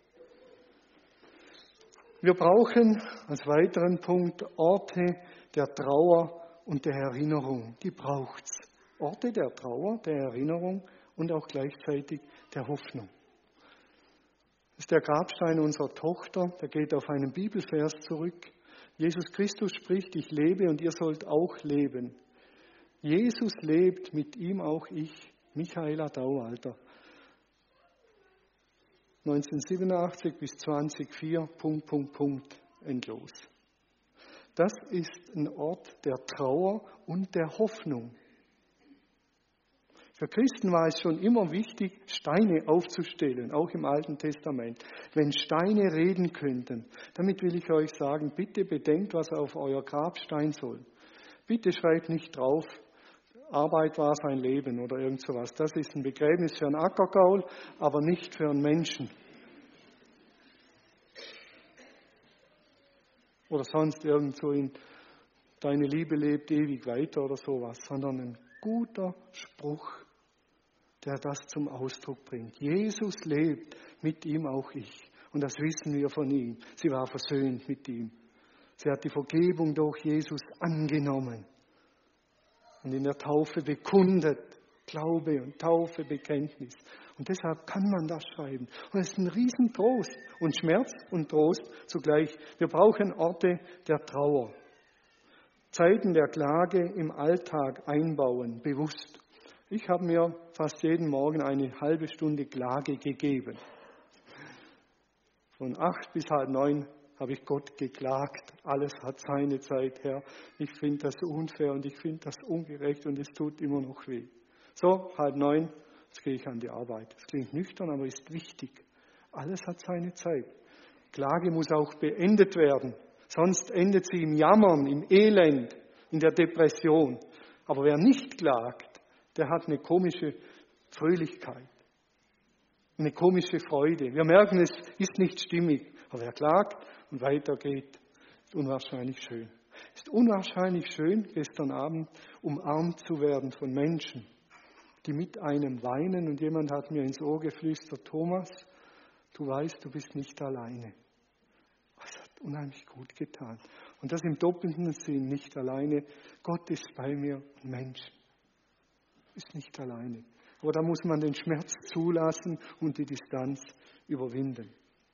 Speaker 2: Wir brauchen als weiteren Punkt Orte der Trauer und der Erinnerung. Die braucht's. Orte der Trauer, der Erinnerung und auch gleichzeitig der Hoffnung. Das ist der Grabstein unserer Tochter, der geht auf einen Bibelvers zurück. Jesus Christus spricht, ich lebe und ihr sollt auch leben. Jesus lebt, mit ihm auch ich, Michaela Dauwalter. neunzehnhundertsiebenundachtzig bis zweitausendvier, Punkt, Punkt, Punkt, endlos. Das ist ein Ort der Trauer und der Hoffnung. Für Christen war es schon immer wichtig, Steine aufzustellen, auch im Alten Testament. Wenn Steine reden könnten, damit will ich euch sagen, bitte bedenkt, was auf euer Grabstein soll. Bitte schreibt nicht drauf, Arbeit war sein Leben oder irgend sowas. Das ist ein Begräbnis für einen Ackergaul, aber nicht für einen Menschen. Oder sonst irgend so in deine Liebe lebt ewig weiter oder sowas, sondern ein guter Spruch, der das zum Ausdruck bringt. Jesus lebt, mit ihm auch ich. Und das wissen wir von ihm. Sie war versöhnt mit ihm. Sie hat die Vergebung durch Jesus angenommen und in der Taufe bekundet. Glaube und Taufe, Bekenntnis. Und deshalb kann man das schreiben. Und es ist ein Riesentrost und Schmerz und Trost zugleich. Wir brauchen Orte der Trauer. Zeiten der Klage im Alltag einbauen, bewusst. Ich habe mir fast jeden Morgen eine halbe Stunde Klage gegeben. Von acht bis halb neun habe ich Gott geklagt. Alles hat seine Zeit, Herr. Ich finde das unfair und ich finde das ungerecht und es tut immer noch weh. So, halb neun, jetzt gehe ich an die Arbeit. Das klingt nüchtern, aber ist wichtig. Alles hat seine Zeit. Klage muss auch beendet werden. Sonst endet sie im Jammern, im Elend, in der Depression. Aber wer nicht klagt, der hat eine komische Fröhlichkeit, eine komische Freude. Wir merken, es ist nicht stimmig. Aber wer klagt und weitergeht, ist unwahrscheinlich schön. Es ist unwahrscheinlich schön, gestern Abend umarmt zu werden von Menschen, die mit einem weinen. Und jemand hat mir ins Ohr geflüstert, Thomas, du weißt, du bist nicht alleine. Das hat unheimlich gut getan. Und das im doppelten Sinn, nicht alleine. Gott ist bei mir, Mensch ist nicht alleine. Aber da muss man den Schmerz zulassen und die Distanz überwinden.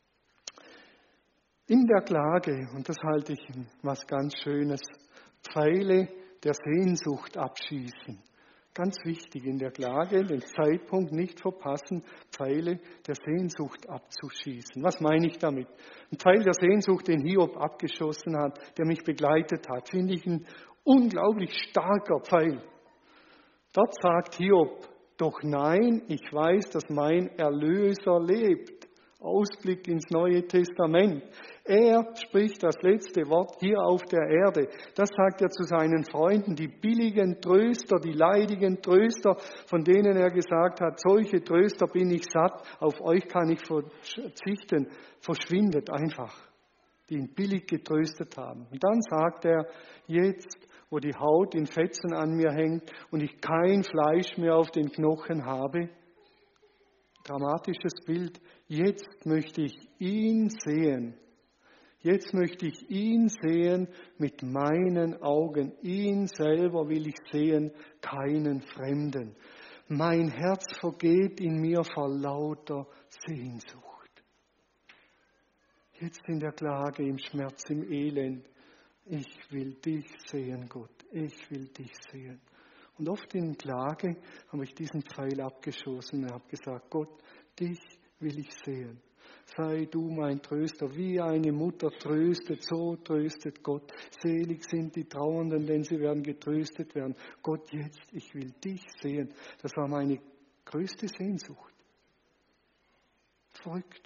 Speaker 2: In der Klage, und das halte ich was ganz Schönes, Pfeile der Sehnsucht abschießen. Ganz wichtig in der Klage, den Zeitpunkt nicht verpassen, Pfeile der Sehnsucht abzuschießen. Was meine ich damit? Ein Pfeil der Sehnsucht, den Hiob abgeschossen hat, der mich begleitet hat, finde ich ein unglaublich starker Pfeil. Dort sagt Hiob, doch nein, ich weiß, dass mein Erlöser lebt. Ausblick ins Neue Testament. Er spricht das letzte Wort hier auf der Erde. Das sagt er zu seinen Freunden, die billigen Tröster, die leidigen Tröster, von denen er gesagt hat, solche Tröster bin ich satt, auf euch kann ich verzichten. Verschwindet einfach, die ihn billig getröstet haben. Und dann sagt er, jetzt, wo die Haut in Fetzen an mir hängt und ich kein Fleisch mehr auf den Knochen habe, dramatisches Bild, jetzt möchte ich ihn sehen. Jetzt möchte ich ihn sehen mit meinen Augen. Ihn selber will ich sehen, keinen Fremden. Mein Herz vergeht in mir vor lauter Sehnsucht. Jetzt in der Klage, im Schmerz, im Elend. Ich will dich sehen, Gott. Ich will dich sehen. Und oft in Klage habe ich diesen Pfeil abgeschossen und habe gesagt, Gott, dich will ich sehen. Sei du mein Tröster, wie eine Mutter tröstet, so tröstet Gott. Selig sind die Trauernden, denn sie werden getröstet werden. Gott, jetzt, ich will dich sehen. Das war meine größte Sehnsucht. Verrückt.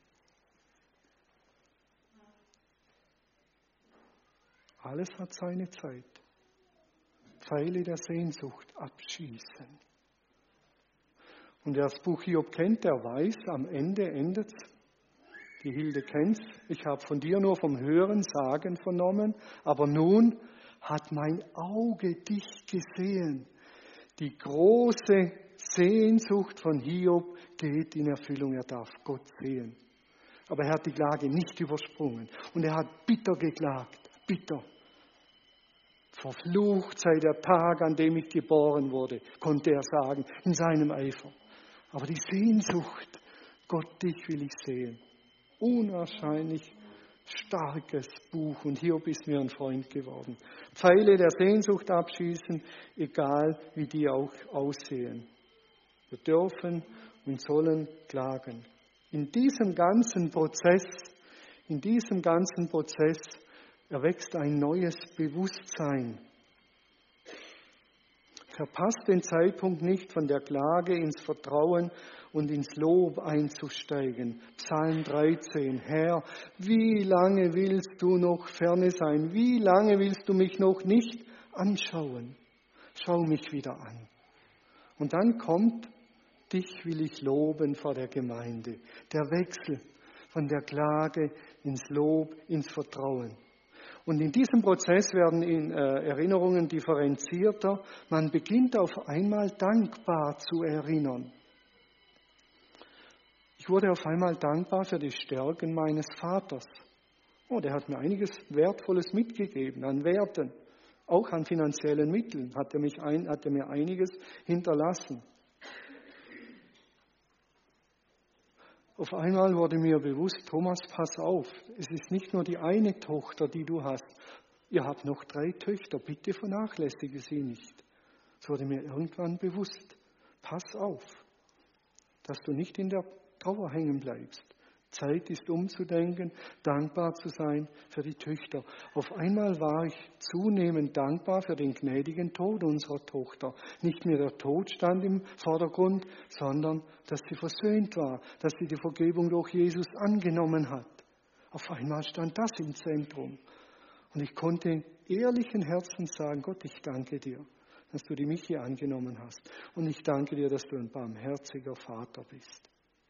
Speaker 2: Alles hat seine Zeit. Pfeile der Sehnsucht abschießen. Und wer das Buch Hiob kennt, der weiß, am Ende endet es. Die Hilde kennt's. Ich habe von dir nur vom Hören sagen vernommen, aber nun hat mein Auge dich gesehen. Die große Sehnsucht von Hiob geht in Erfüllung. Er darf Gott sehen. Aber er hat die Klage nicht übersprungen. Und er hat bitter geklagt. Bitter. Verflucht sei der Tag, an dem ich geboren wurde, konnte er sagen, in seinem Eifer. Aber die Sehnsucht, Gott, dich will ich sehen. Unwahrscheinlich starkes Buch. Und Hiob ist mir ein Freund geworden. Pfeile der Sehnsucht abschießen, egal wie die auch aussehen. Wir dürfen und sollen klagen. In diesem ganzen Prozess, in diesem ganzen Prozess erwächst ein neues Bewusstsein. Verpasst den Zeitpunkt nicht, von der Klage ins Vertrauen und ins Lob einzusteigen. Psalm dreizehn. Herr, wie lange willst du noch ferne sein? Wie lange willst du mich noch nicht anschauen? Schau mich wieder an. Und dann kommt, dich will ich loben vor der Gemeinde. Der Wechsel von der Klage ins Lob, ins Vertrauen. Und in diesem Prozess werden in, äh, Erinnerungen differenzierter. Man beginnt auf einmal dankbar zu erinnern. Ich wurde auf einmal dankbar für die Stärken meines Vaters. Oh, der hat mir einiges Wertvolles mitgegeben an Werten, auch an finanziellen Mitteln hat er, mich ein, hat er mir einiges hinterlassen. Auf einmal wurde mir bewusst, Thomas, pass auf, es ist nicht nur die eine Tochter, die du hast. Ihr habt noch drei Töchter, bitte vernachlässige sie nicht. Es wurde mir irgendwann bewusst, pass auf, dass du nicht in der Trauer hängen bleibst. Zeit ist umzudenken, dankbar zu sein für die Töchter. Auf einmal war ich zunehmend dankbar für den gnädigen Tod unserer Tochter. Nicht mehr der Tod stand im Vordergrund, sondern dass sie versöhnt war, dass sie die Vergebung durch Jesus angenommen hat. Auf einmal stand das im Zentrum. Und ich konnte ehrlichen Herzens sagen, Gott, ich danke dir, dass du die Michi angenommen hast. Und ich danke dir, dass du ein barmherziger Vater bist.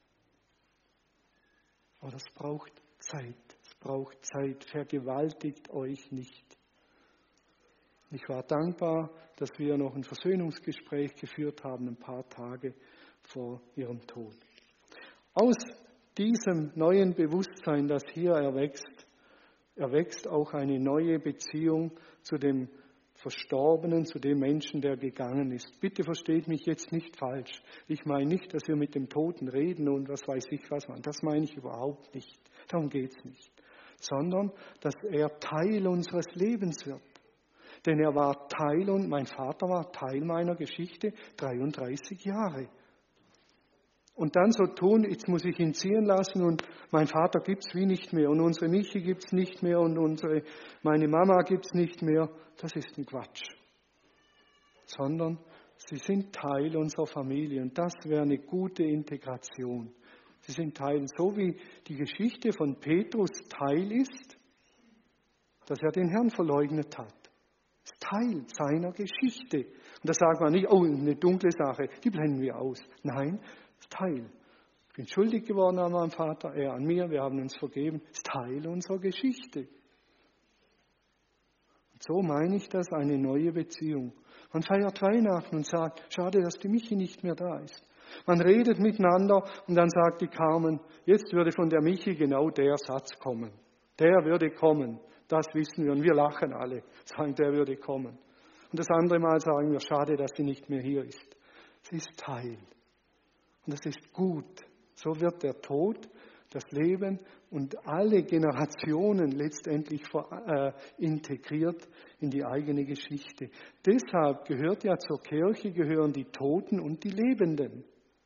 Speaker 2: Aber das braucht Zeit. Es braucht Zeit. Vergewaltigt euch nicht. Ich war dankbar, dass wir noch ein Versöhnungsgespräch geführt haben, ein paar Tage vor ihrem Tod. Aus diesem neuen Bewusstsein, das hier erwächst, erwächst auch eine neue Beziehung zu dem Verstorbenen, zu dem Menschen, der gegangen ist. Bitte versteht mich jetzt nicht falsch. Ich meine nicht, dass wir mit dem Toten reden und was weiß ich was. Das meine ich überhaupt nicht. Darum geht es nicht. Sondern, dass er Teil unseres Lebens wird. Denn er war Teil und mein Vater war Teil meiner Geschichte dreiunddreißig Jahre. Und dann so tun, jetzt muss ich ihn ziehen lassen und mein Vater gibt es wie nicht mehr und unsere Michi gibt es nicht mehr und unsere, meine Mama gibt es nicht mehr. Das ist ein Quatsch. Sondern sie sind Teil unserer Familie und das wäre eine gute Integration. Sie sind Teil, so wie die Geschichte von Petrus Teil ist, dass er den Herrn verleugnet hat. Das ist Teil seiner Geschichte. Und da sagt man nicht, oh, eine dunkle Sache, die blenden wir aus. Nein, Teil. Ich bin schuldig geworden an meinem Vater, er an mir, wir haben uns vergeben. Das ist Teil unserer Geschichte. Und so meine ich das, eine neue Beziehung. Man feiert Weihnachten und sagt, schade, dass die Michi nicht mehr da ist. Man redet miteinander und dann sagt die Carmen, jetzt würde von der Michi genau der Satz kommen. Der würde kommen, das wissen wir und wir lachen alle, sagen, der würde kommen. Und das andere Mal sagen wir, schade, dass sie nicht mehr hier ist. Sie ist Teil. Und das ist gut. So wird der Tod, das Leben und alle Generationen letztendlich äh, integriert in die eigene Geschichte. Deshalb gehört ja zur Kirche, gehören die Toten und die Lebenden.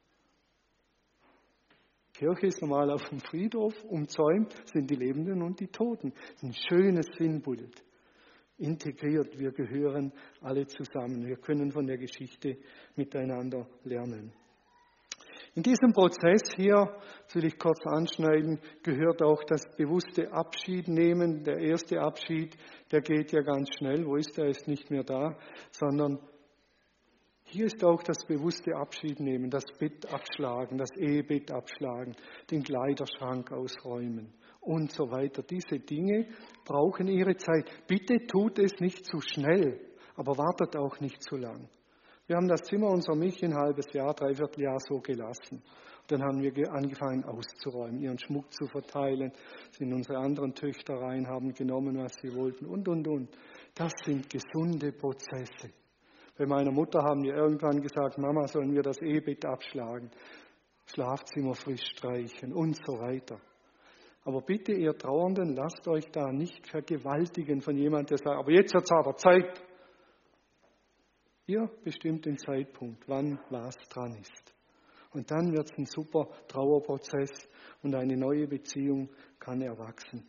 Speaker 2: Die Kirche ist normal auf dem Friedhof, umzäumt sind die Lebenden und die Toten. Ein schönes Sinnbild. Integriert, wir gehören alle zusammen. Wir können von der Geschichte miteinander lernen. In diesem Prozess hier, das will ich kurz anschneiden, gehört auch das bewusste Abschiednehmen. Der erste Abschied, der geht ja ganz schnell. Wo ist er? Er ist nicht mehr da. Sondern hier ist auch das bewusste Abschiednehmen, das Bett abschlagen, das Ehebett abschlagen, den Kleiderschrank ausräumen und so weiter. Diese Dinge brauchen ihre Zeit. Bitte tut es nicht zu schnell, aber wartet auch nicht zu lang. Wir haben das Zimmer unserer Michi ein halbes Jahr, dreiviertel Jahr so gelassen. Dann haben wir angefangen auszuräumen, ihren Schmuck zu verteilen, sind unsere anderen Töchter rein, haben genommen, was sie wollten und, und, und. Das sind gesunde Prozesse. Bei meiner Mutter haben wir irgendwann gesagt, Mama, sollen wir das Ehebett abschlagen, Schlafzimmer frisch streichen und so weiter. Aber bitte, ihr Trauernden, lasst euch da nicht vergewaltigen von jemandem, der sagt, aber jetzt wird es aber Zeit. Ihr bestimmt den Zeitpunkt, wann was dran ist. Und dann wird es ein super Trauerprozess und eine neue Beziehung kann erwachsen.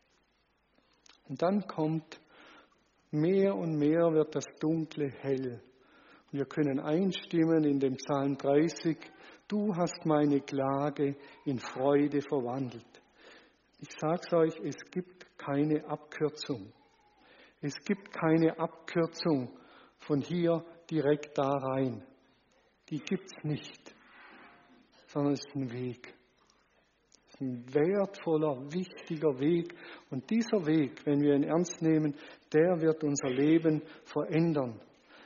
Speaker 2: Und dann kommt mehr und mehr wird das Dunkle hell. Und wir können einstimmen in dem Psalm dreißig, du hast meine Klage in Freude verwandelt. Ich sage es euch, es gibt keine Abkürzung. Es gibt keine Abkürzung von hier direkt da rein. Die gibt es nicht, sondern es ist ein Weg. Es ist ein wertvoller, wichtiger Weg. Und dieser Weg, wenn wir ihn ernst nehmen, der wird unser Leben verändern.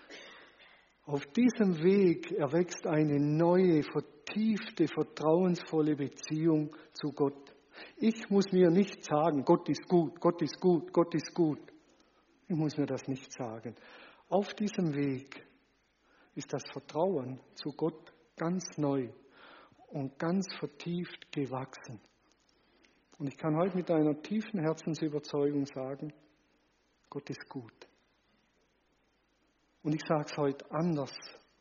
Speaker 2: Auf diesem Weg erwächst eine neue, vertiefte, vertrauensvolle Beziehung zu Gott. Ich muss mir nicht sagen, Gott ist gut, Gott ist gut, Gott ist gut. Ich muss mir das nicht sagen. Auf diesem Weg ist das Vertrauen zu Gott ganz neu und ganz vertieft gewachsen. Und ich kann heute mit einer tiefen Herzensüberzeugung sagen, Gott ist gut. Und ich sage es heute anders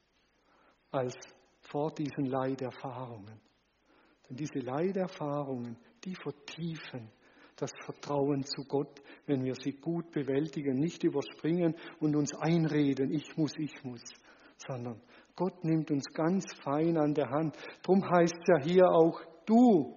Speaker 2: als vor diesen Leiderfahrungen. Denn diese Leiderfahrungen, die vertiefen das Vertrauen zu Gott, wenn wir sie gut bewältigen, nicht überspringen und uns einreden, ich muss, ich muss, sondern Gott nimmt uns ganz fein an der Hand. Darum heißt es ja hier auch, du,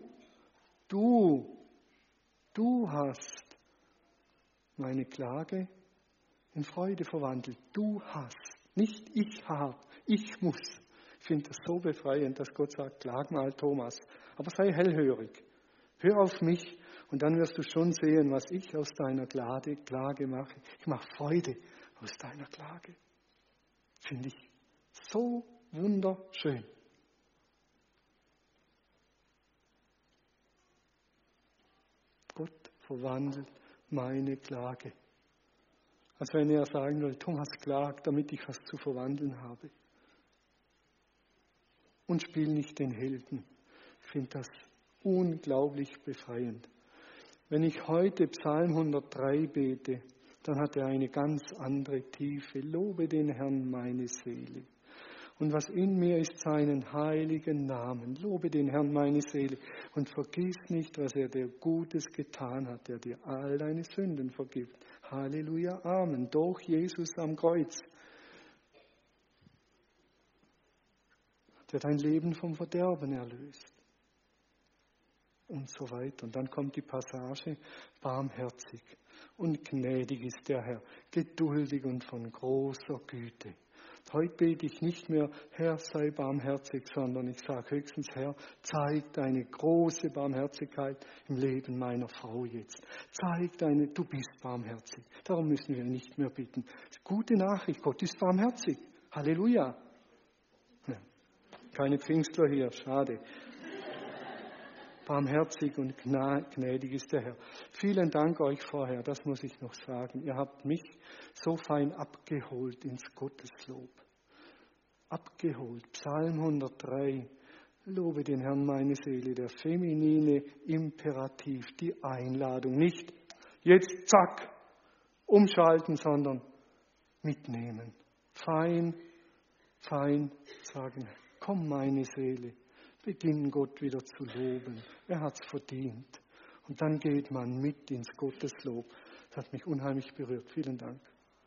Speaker 2: du, du hast meine Klage in Freude verwandelt. Du hast, nicht ich habe, ich muss. Ich finde das so befreiend, dass Gott sagt, klag mal Thomas, aber sei hellhörig. Hör auf mich und dann wirst du schon sehen, was ich aus deiner Klage, Klage mache. Ich mache Freude aus deiner Klage. Finde ich so wunderschön. Gott verwandelt meine Klage. Als wenn er sagen würde, Thomas klagt, damit ich was zu verwandeln habe. Und spiel nicht den Helden. Ich finde das unglaublich befreiend. Wenn ich heute Psalm hundertdrei bete, dann hat er eine ganz andere Tiefe. Lobe den Herrn, meine Seele. Und was in mir ist, seinen heiligen Namen. Lobe den Herrn, meine Seele. Und vergiss nicht, was er dir Gutes getan hat, der dir all deine Sünden vergibt. Halleluja, Amen. Durch Jesus am Kreuz. Der dein Leben vom Verderben erlöst. Und so weiter. Und dann kommt die Passage, barmherzig und gnädig ist der Herr, geduldig und von großer Güte. Heute bete ich nicht mehr, Herr, sei barmherzig, sondern ich sage höchstens, Herr, zeig deine große Barmherzigkeit im Leben meiner Frau jetzt. Zeig deine, du bist barmherzig. Darum müssen wir nicht mehr bitten. Gute Nachricht, Gott ist barmherzig. Halleluja. Ja, keine Pfingstler hier, schade. Barmherzig und gnädig ist der Herr. Vielen Dank euch vorher, das muss ich noch sagen. Ihr habt mich so fein abgeholt ins Gotteslob. Abgeholt. Psalm hundertdrei. Lobe den Herrn, meine Seele. Der feminine Imperativ, die Einladung. Nicht jetzt zack, umschalten, sondern mitnehmen. Fein, fein sagen, komm meine Seele. Beginnen Gott wieder zu loben. Er hat es verdient. Und dann geht man mit ins Gotteslob. Das hat mich unheimlich berührt. Vielen Dank.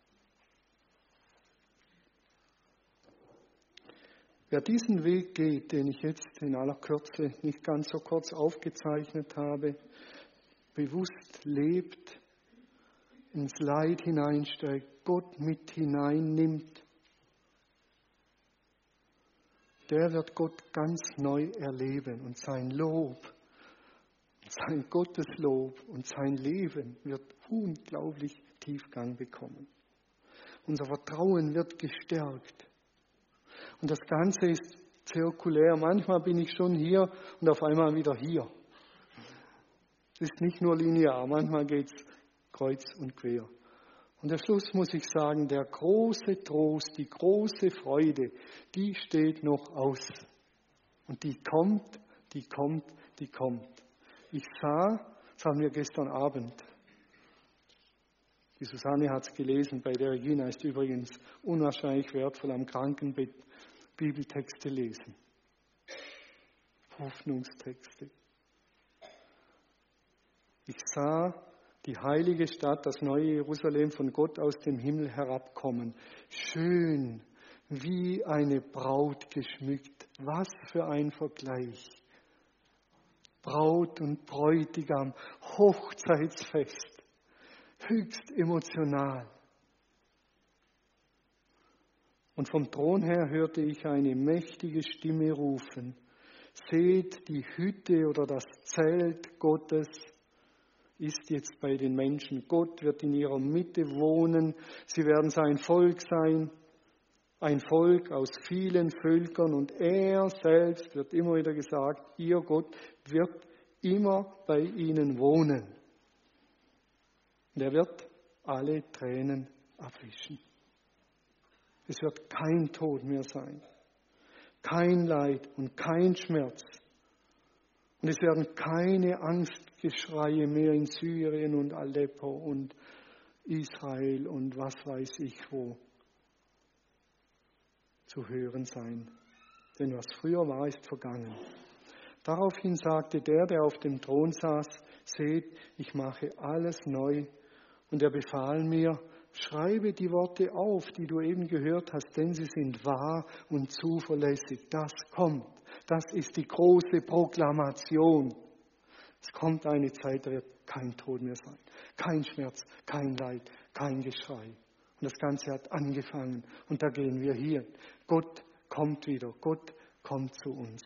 Speaker 2: Wer diesen Weg geht, den ich jetzt in aller Kürze, nicht ganz so kurz aufgezeichnet habe, bewusst lebt, ins Leid hineinsteigt, Gott mit hineinnimmt, der wird Gott ganz neu erleben und sein Lob, sein Gotteslob und sein Leben wird unglaublich Tiefgang bekommen. Unser Vertrauen wird gestärkt. Und das Ganze ist zirkulär. Manchmal bin ich schon hier und auf einmal wieder hier. Es ist nicht nur linear, manchmal geht es kreuz und quer. Und am Schluss muss ich sagen, der große Trost, die große Freude, die steht noch aus. Und die kommt, die kommt, die kommt. Ich sah, das haben wir gestern Abend, die Susanne hat es gelesen, bei der Regina ist übrigens unwahrscheinlich wertvoll am Krankenbett Bibeltexte lesen. Hoffnungstexte. Ich sah die heilige Stadt, das neue Jerusalem von Gott aus dem Himmel herabkommen. Schön, wie eine Braut geschmückt. Was für ein Vergleich. Braut und Bräutigam, Hochzeitsfest, höchst emotional. Und vom Thron her hörte ich eine mächtige Stimme rufen. Seht, die Hütte oder das Zelt Gottes ist jetzt bei den Menschen. Gott wird in ihrer Mitte wohnen. Sie werden sein Volk sein. Ein Volk aus vielen Völkern. Und er selbst, wird immer wieder gesagt, ihr Gott wird immer bei ihnen wohnen. Und er wird alle Tränen abwischen. Es wird kein Tod mehr sein. Kein Leid und kein Schmerz. Und es werden keine Angstgeschreie mehr in Syrien und Aleppo und Israel und was weiß ich wo zu hören sein. Denn was früher war, ist vergangen. Daraufhin sagte der, der auf dem Thron saß, seht, ich mache alles neu. Und er befahl mir, schreibe die Worte auf, die du eben gehört hast, denn sie sind wahr und zuverlässig. Das kommt. Das ist die große Proklamation. Es kommt eine Zeit, da wird kein Tod mehr sein. Kein Schmerz, kein Leid, kein Geschrei. Und das Ganze hat angefangen. Und da gehen wir hier. Gott kommt wieder. Gott kommt zu uns.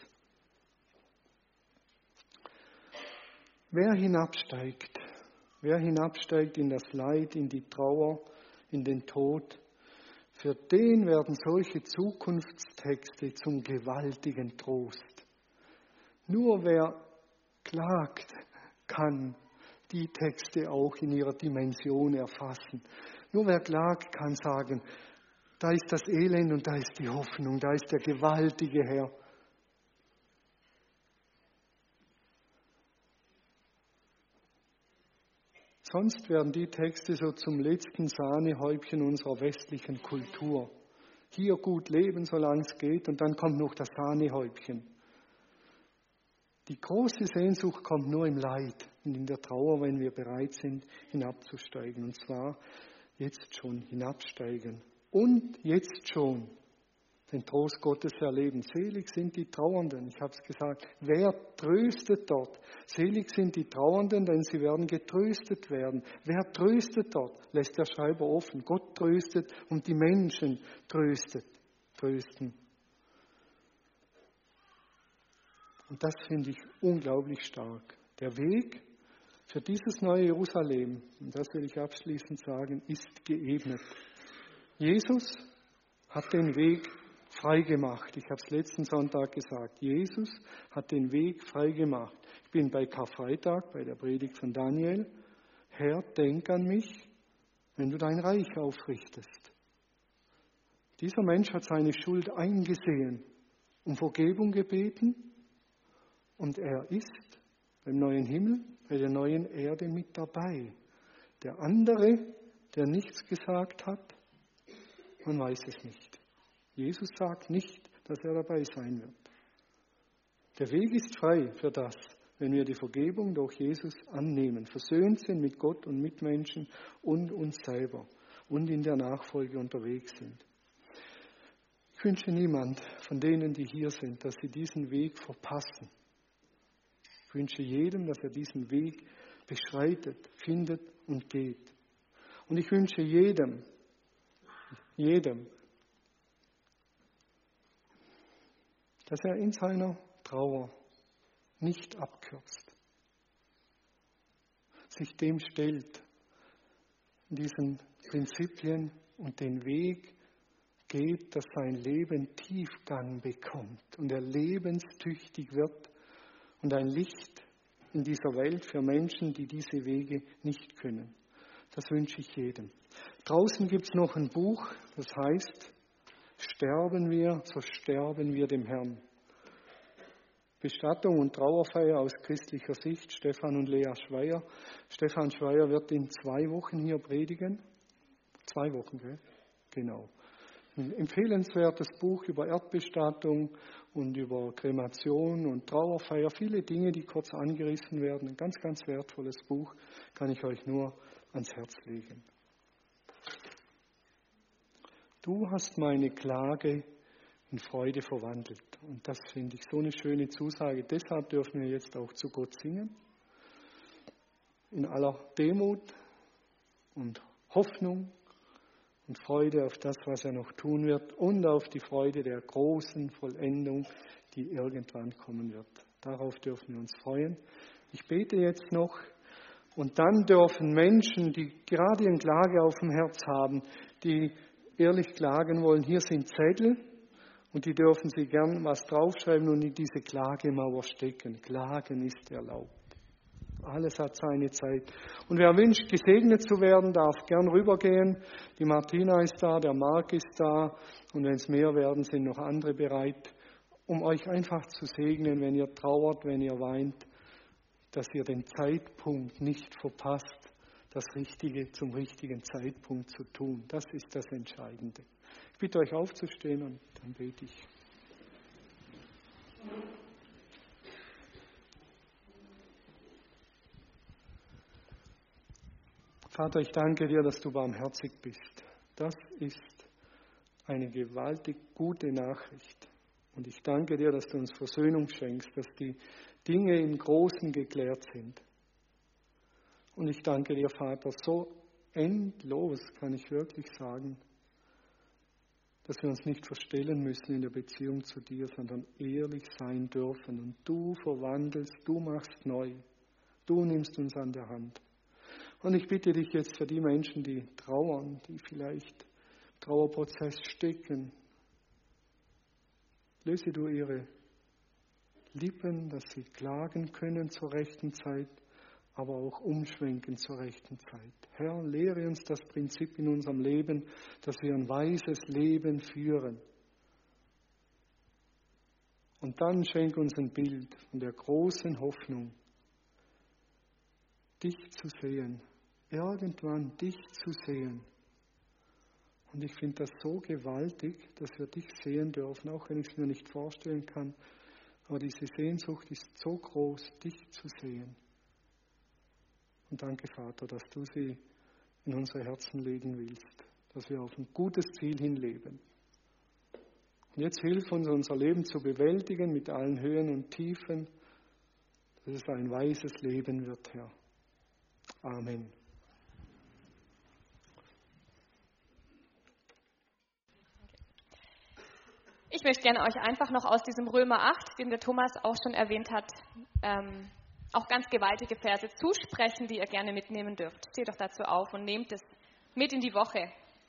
Speaker 2: Wer hinabsteigt, wer hinabsteigt in das Leid, in die Trauer, in den Tod, für den werden solche Zukunftstexte zum gewaltigen Trost. Nur wer klagt, kann die Texte auch in ihrer Dimension erfassen. Nur wer klagt, kann sagen, da ist das Elend und da ist die Hoffnung, da ist der gewaltige Herr. Sonst werden die Texte so zum letzten Sahnehäubchen unserer westlichen Kultur. Hier gut leben, solange es geht, und dann kommt noch das Sahnehäubchen. Die große Sehnsucht kommt nur im Leid und in der Trauer, wenn wir bereit sind, hinabzusteigen. Und zwar jetzt schon hinabsteigen. Und jetzt schon den Trost Gottes erleben. Selig sind die Trauernden. Ich habe es gesagt. Wer tröstet dort? Selig sind die Trauernden, denn sie werden getröstet werden. Wer tröstet dort? Lässt der Schreiber offen. Gott tröstet und die Menschen tröstet, trösten. Und das finde ich unglaublich stark. Der Weg für dieses neue Jerusalem, und das will ich abschließend sagen, ist geebnet. Jesus hat den Weg freigemacht. Ich habe es letzten Sonntag gesagt. Jesus hat den Weg freigemacht. Ich bin bei Karfreitag, bei der Predigt von Daniel. Herr, denk an mich, wenn du dein Reich aufrichtest. Dieser Mensch hat seine Schuld eingesehen, um Vergebung gebeten, und er ist beim neuen Himmel, bei der neuen Erde mit dabei. Der andere, der nichts gesagt hat, man weiß es nicht. Jesus sagt nicht, dass er dabei sein wird. Der Weg ist frei für das, wenn wir die Vergebung durch Jesus annehmen, versöhnt sind mit Gott und Mitmenschen und uns selber und in der Nachfolge unterwegs sind. Ich wünsche niemand von denen, die hier sind, dass sie diesen Weg verpassen. Ich wünsche jedem, dass er diesen Weg beschreitet, findet und geht. Und ich wünsche jedem, jedem, dass er in seiner Trauer nicht abkürzt, sich dem stellt, diesen Prinzipien und den Weg geht, dass sein Leben Tiefgang bekommt und er lebenstüchtig wird und ein Licht in dieser Welt für Menschen, die diese Wege nicht können. Das wünsche ich jedem. Draußen gibt es noch ein Buch, das heißt, sterben wir, so sterben wir dem Herrn. Bestattung und Trauerfeier aus christlicher Sicht, Stefan und Lea Schweier. Stefan Schweier wird in zwei Wochen hier predigen. Zwei Wochen, gell? Genau. Ein empfehlenswertes Buch über Erdbestattung und über Kremation und Trauerfeier. Viele Dinge, die kurz angerissen werden. Ein ganz, ganz wertvolles Buch, kann ich euch nur ans Herz legen. Du hast meine Klage in Freude verwandelt. Und das finde ich so eine schöne Zusage. Deshalb dürfen wir jetzt auch zu Gott singen. In aller Demut und Hoffnung und Freude auf das, was er noch tun wird und auf die Freude der großen Vollendung, die irgendwann kommen wird. Darauf dürfen wir uns freuen. Ich bete jetzt noch und dann dürfen Menschen, die gerade eine Klage auf dem Herz haben, die ehrlich klagen wollen, hier sind Zettel und die dürfen sie gern was draufschreiben und in diese Klagemauer stecken. Klagen ist erlaubt. Alles hat seine Zeit. Und wer wünscht, gesegnet zu werden, darf gern rübergehen. Die Martina ist da, der Marc ist da und wenn es mehr werden, sind noch andere bereit, um euch einfach zu segnen, wenn ihr trauert, wenn ihr weint, dass ihr den Zeitpunkt nicht verpasst, das Richtige zum richtigen Zeitpunkt zu tun. Das ist das Entscheidende. Ich bitte euch aufzustehen und dann bete ich. Vater, ich danke dir, dass du barmherzig bist. Das ist eine gewaltig gute Nachricht. Und ich danke dir, dass du uns Versöhnung schenkst, dass die Dinge im Großen geklärt sind. Und ich danke dir, Vater, so endlos kann ich wirklich sagen, dass wir uns nicht verstellen müssen in der Beziehung zu dir, sondern ehrlich sein dürfen. Und du verwandelst, du machst neu. Du nimmst uns an der Hand. Und ich bitte dich jetzt für die Menschen, die trauern, die vielleicht im Trauerprozess stecken, löse du ihre Lippen, dass sie klagen können zur rechten Zeit aber auch umschwenken zur rechten Zeit. Herr, lehre uns das Prinzip in unserem Leben, dass wir ein weises Leben führen. Und dann schenk uns ein Bild von der großen Hoffnung, dich zu sehen, irgendwann dich zu sehen. Und ich finde das so gewaltig, dass wir dich sehen dürfen, auch wenn ich es mir nicht vorstellen kann. Aber diese Sehnsucht ist so groß, dich zu sehen. Und danke, Vater, dass du sie in unsere Herzen legen willst, dass wir auf ein gutes Ziel hinleben. Und jetzt hilf uns, unser Leben zu bewältigen mit allen Höhen und Tiefen, dass es ein weises Leben wird, Herr. Amen.
Speaker 3: Ich möchte gerne euch einfach noch aus diesem Römer acht, den der Thomas auch schon erwähnt hat, ähm, auch ganz gewaltige Verse zusprechen, die ihr gerne mitnehmen dürft. Steht doch dazu auf und nehmt es mit in die Woche.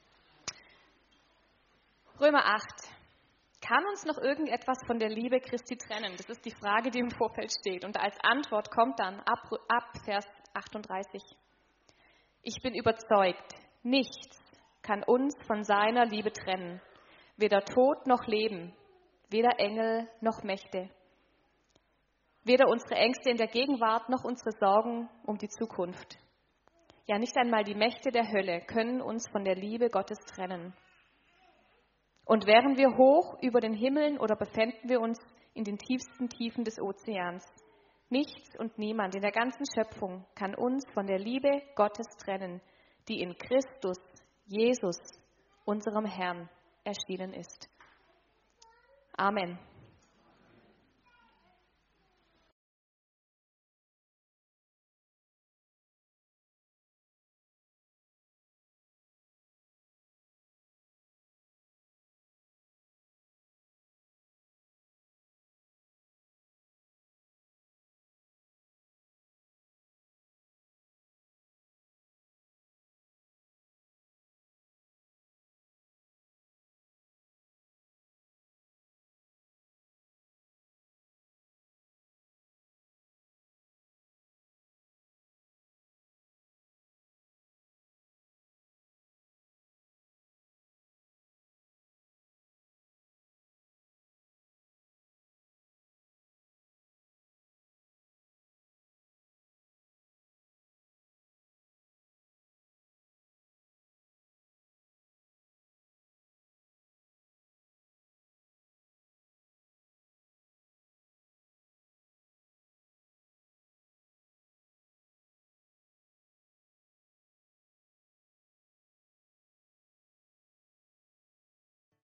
Speaker 3: Römer acht. Kann uns noch irgendetwas von der Liebe Christi trennen? Das ist die Frage, die im Vorfeld steht. Und als Antwort kommt dann ab, ab Vers achtunddreißig. Ich bin überzeugt, nichts kann uns von seiner Liebe trennen. Weder Tod noch Leben, weder Engel noch Mächte. Weder unsere Ängste in der Gegenwart noch unsere Sorgen um die Zukunft. Ja, nicht einmal die Mächte der Hölle können uns von der Liebe Gottes trennen. Und wären wir hoch über den Himmeln oder befänden wir uns in den tiefsten Tiefen des Ozeans, nichts und niemand in der ganzen Schöpfung kann uns von der Liebe Gottes trennen, die in Christus, Jesus, unserem Herrn, erschienen ist. Amen.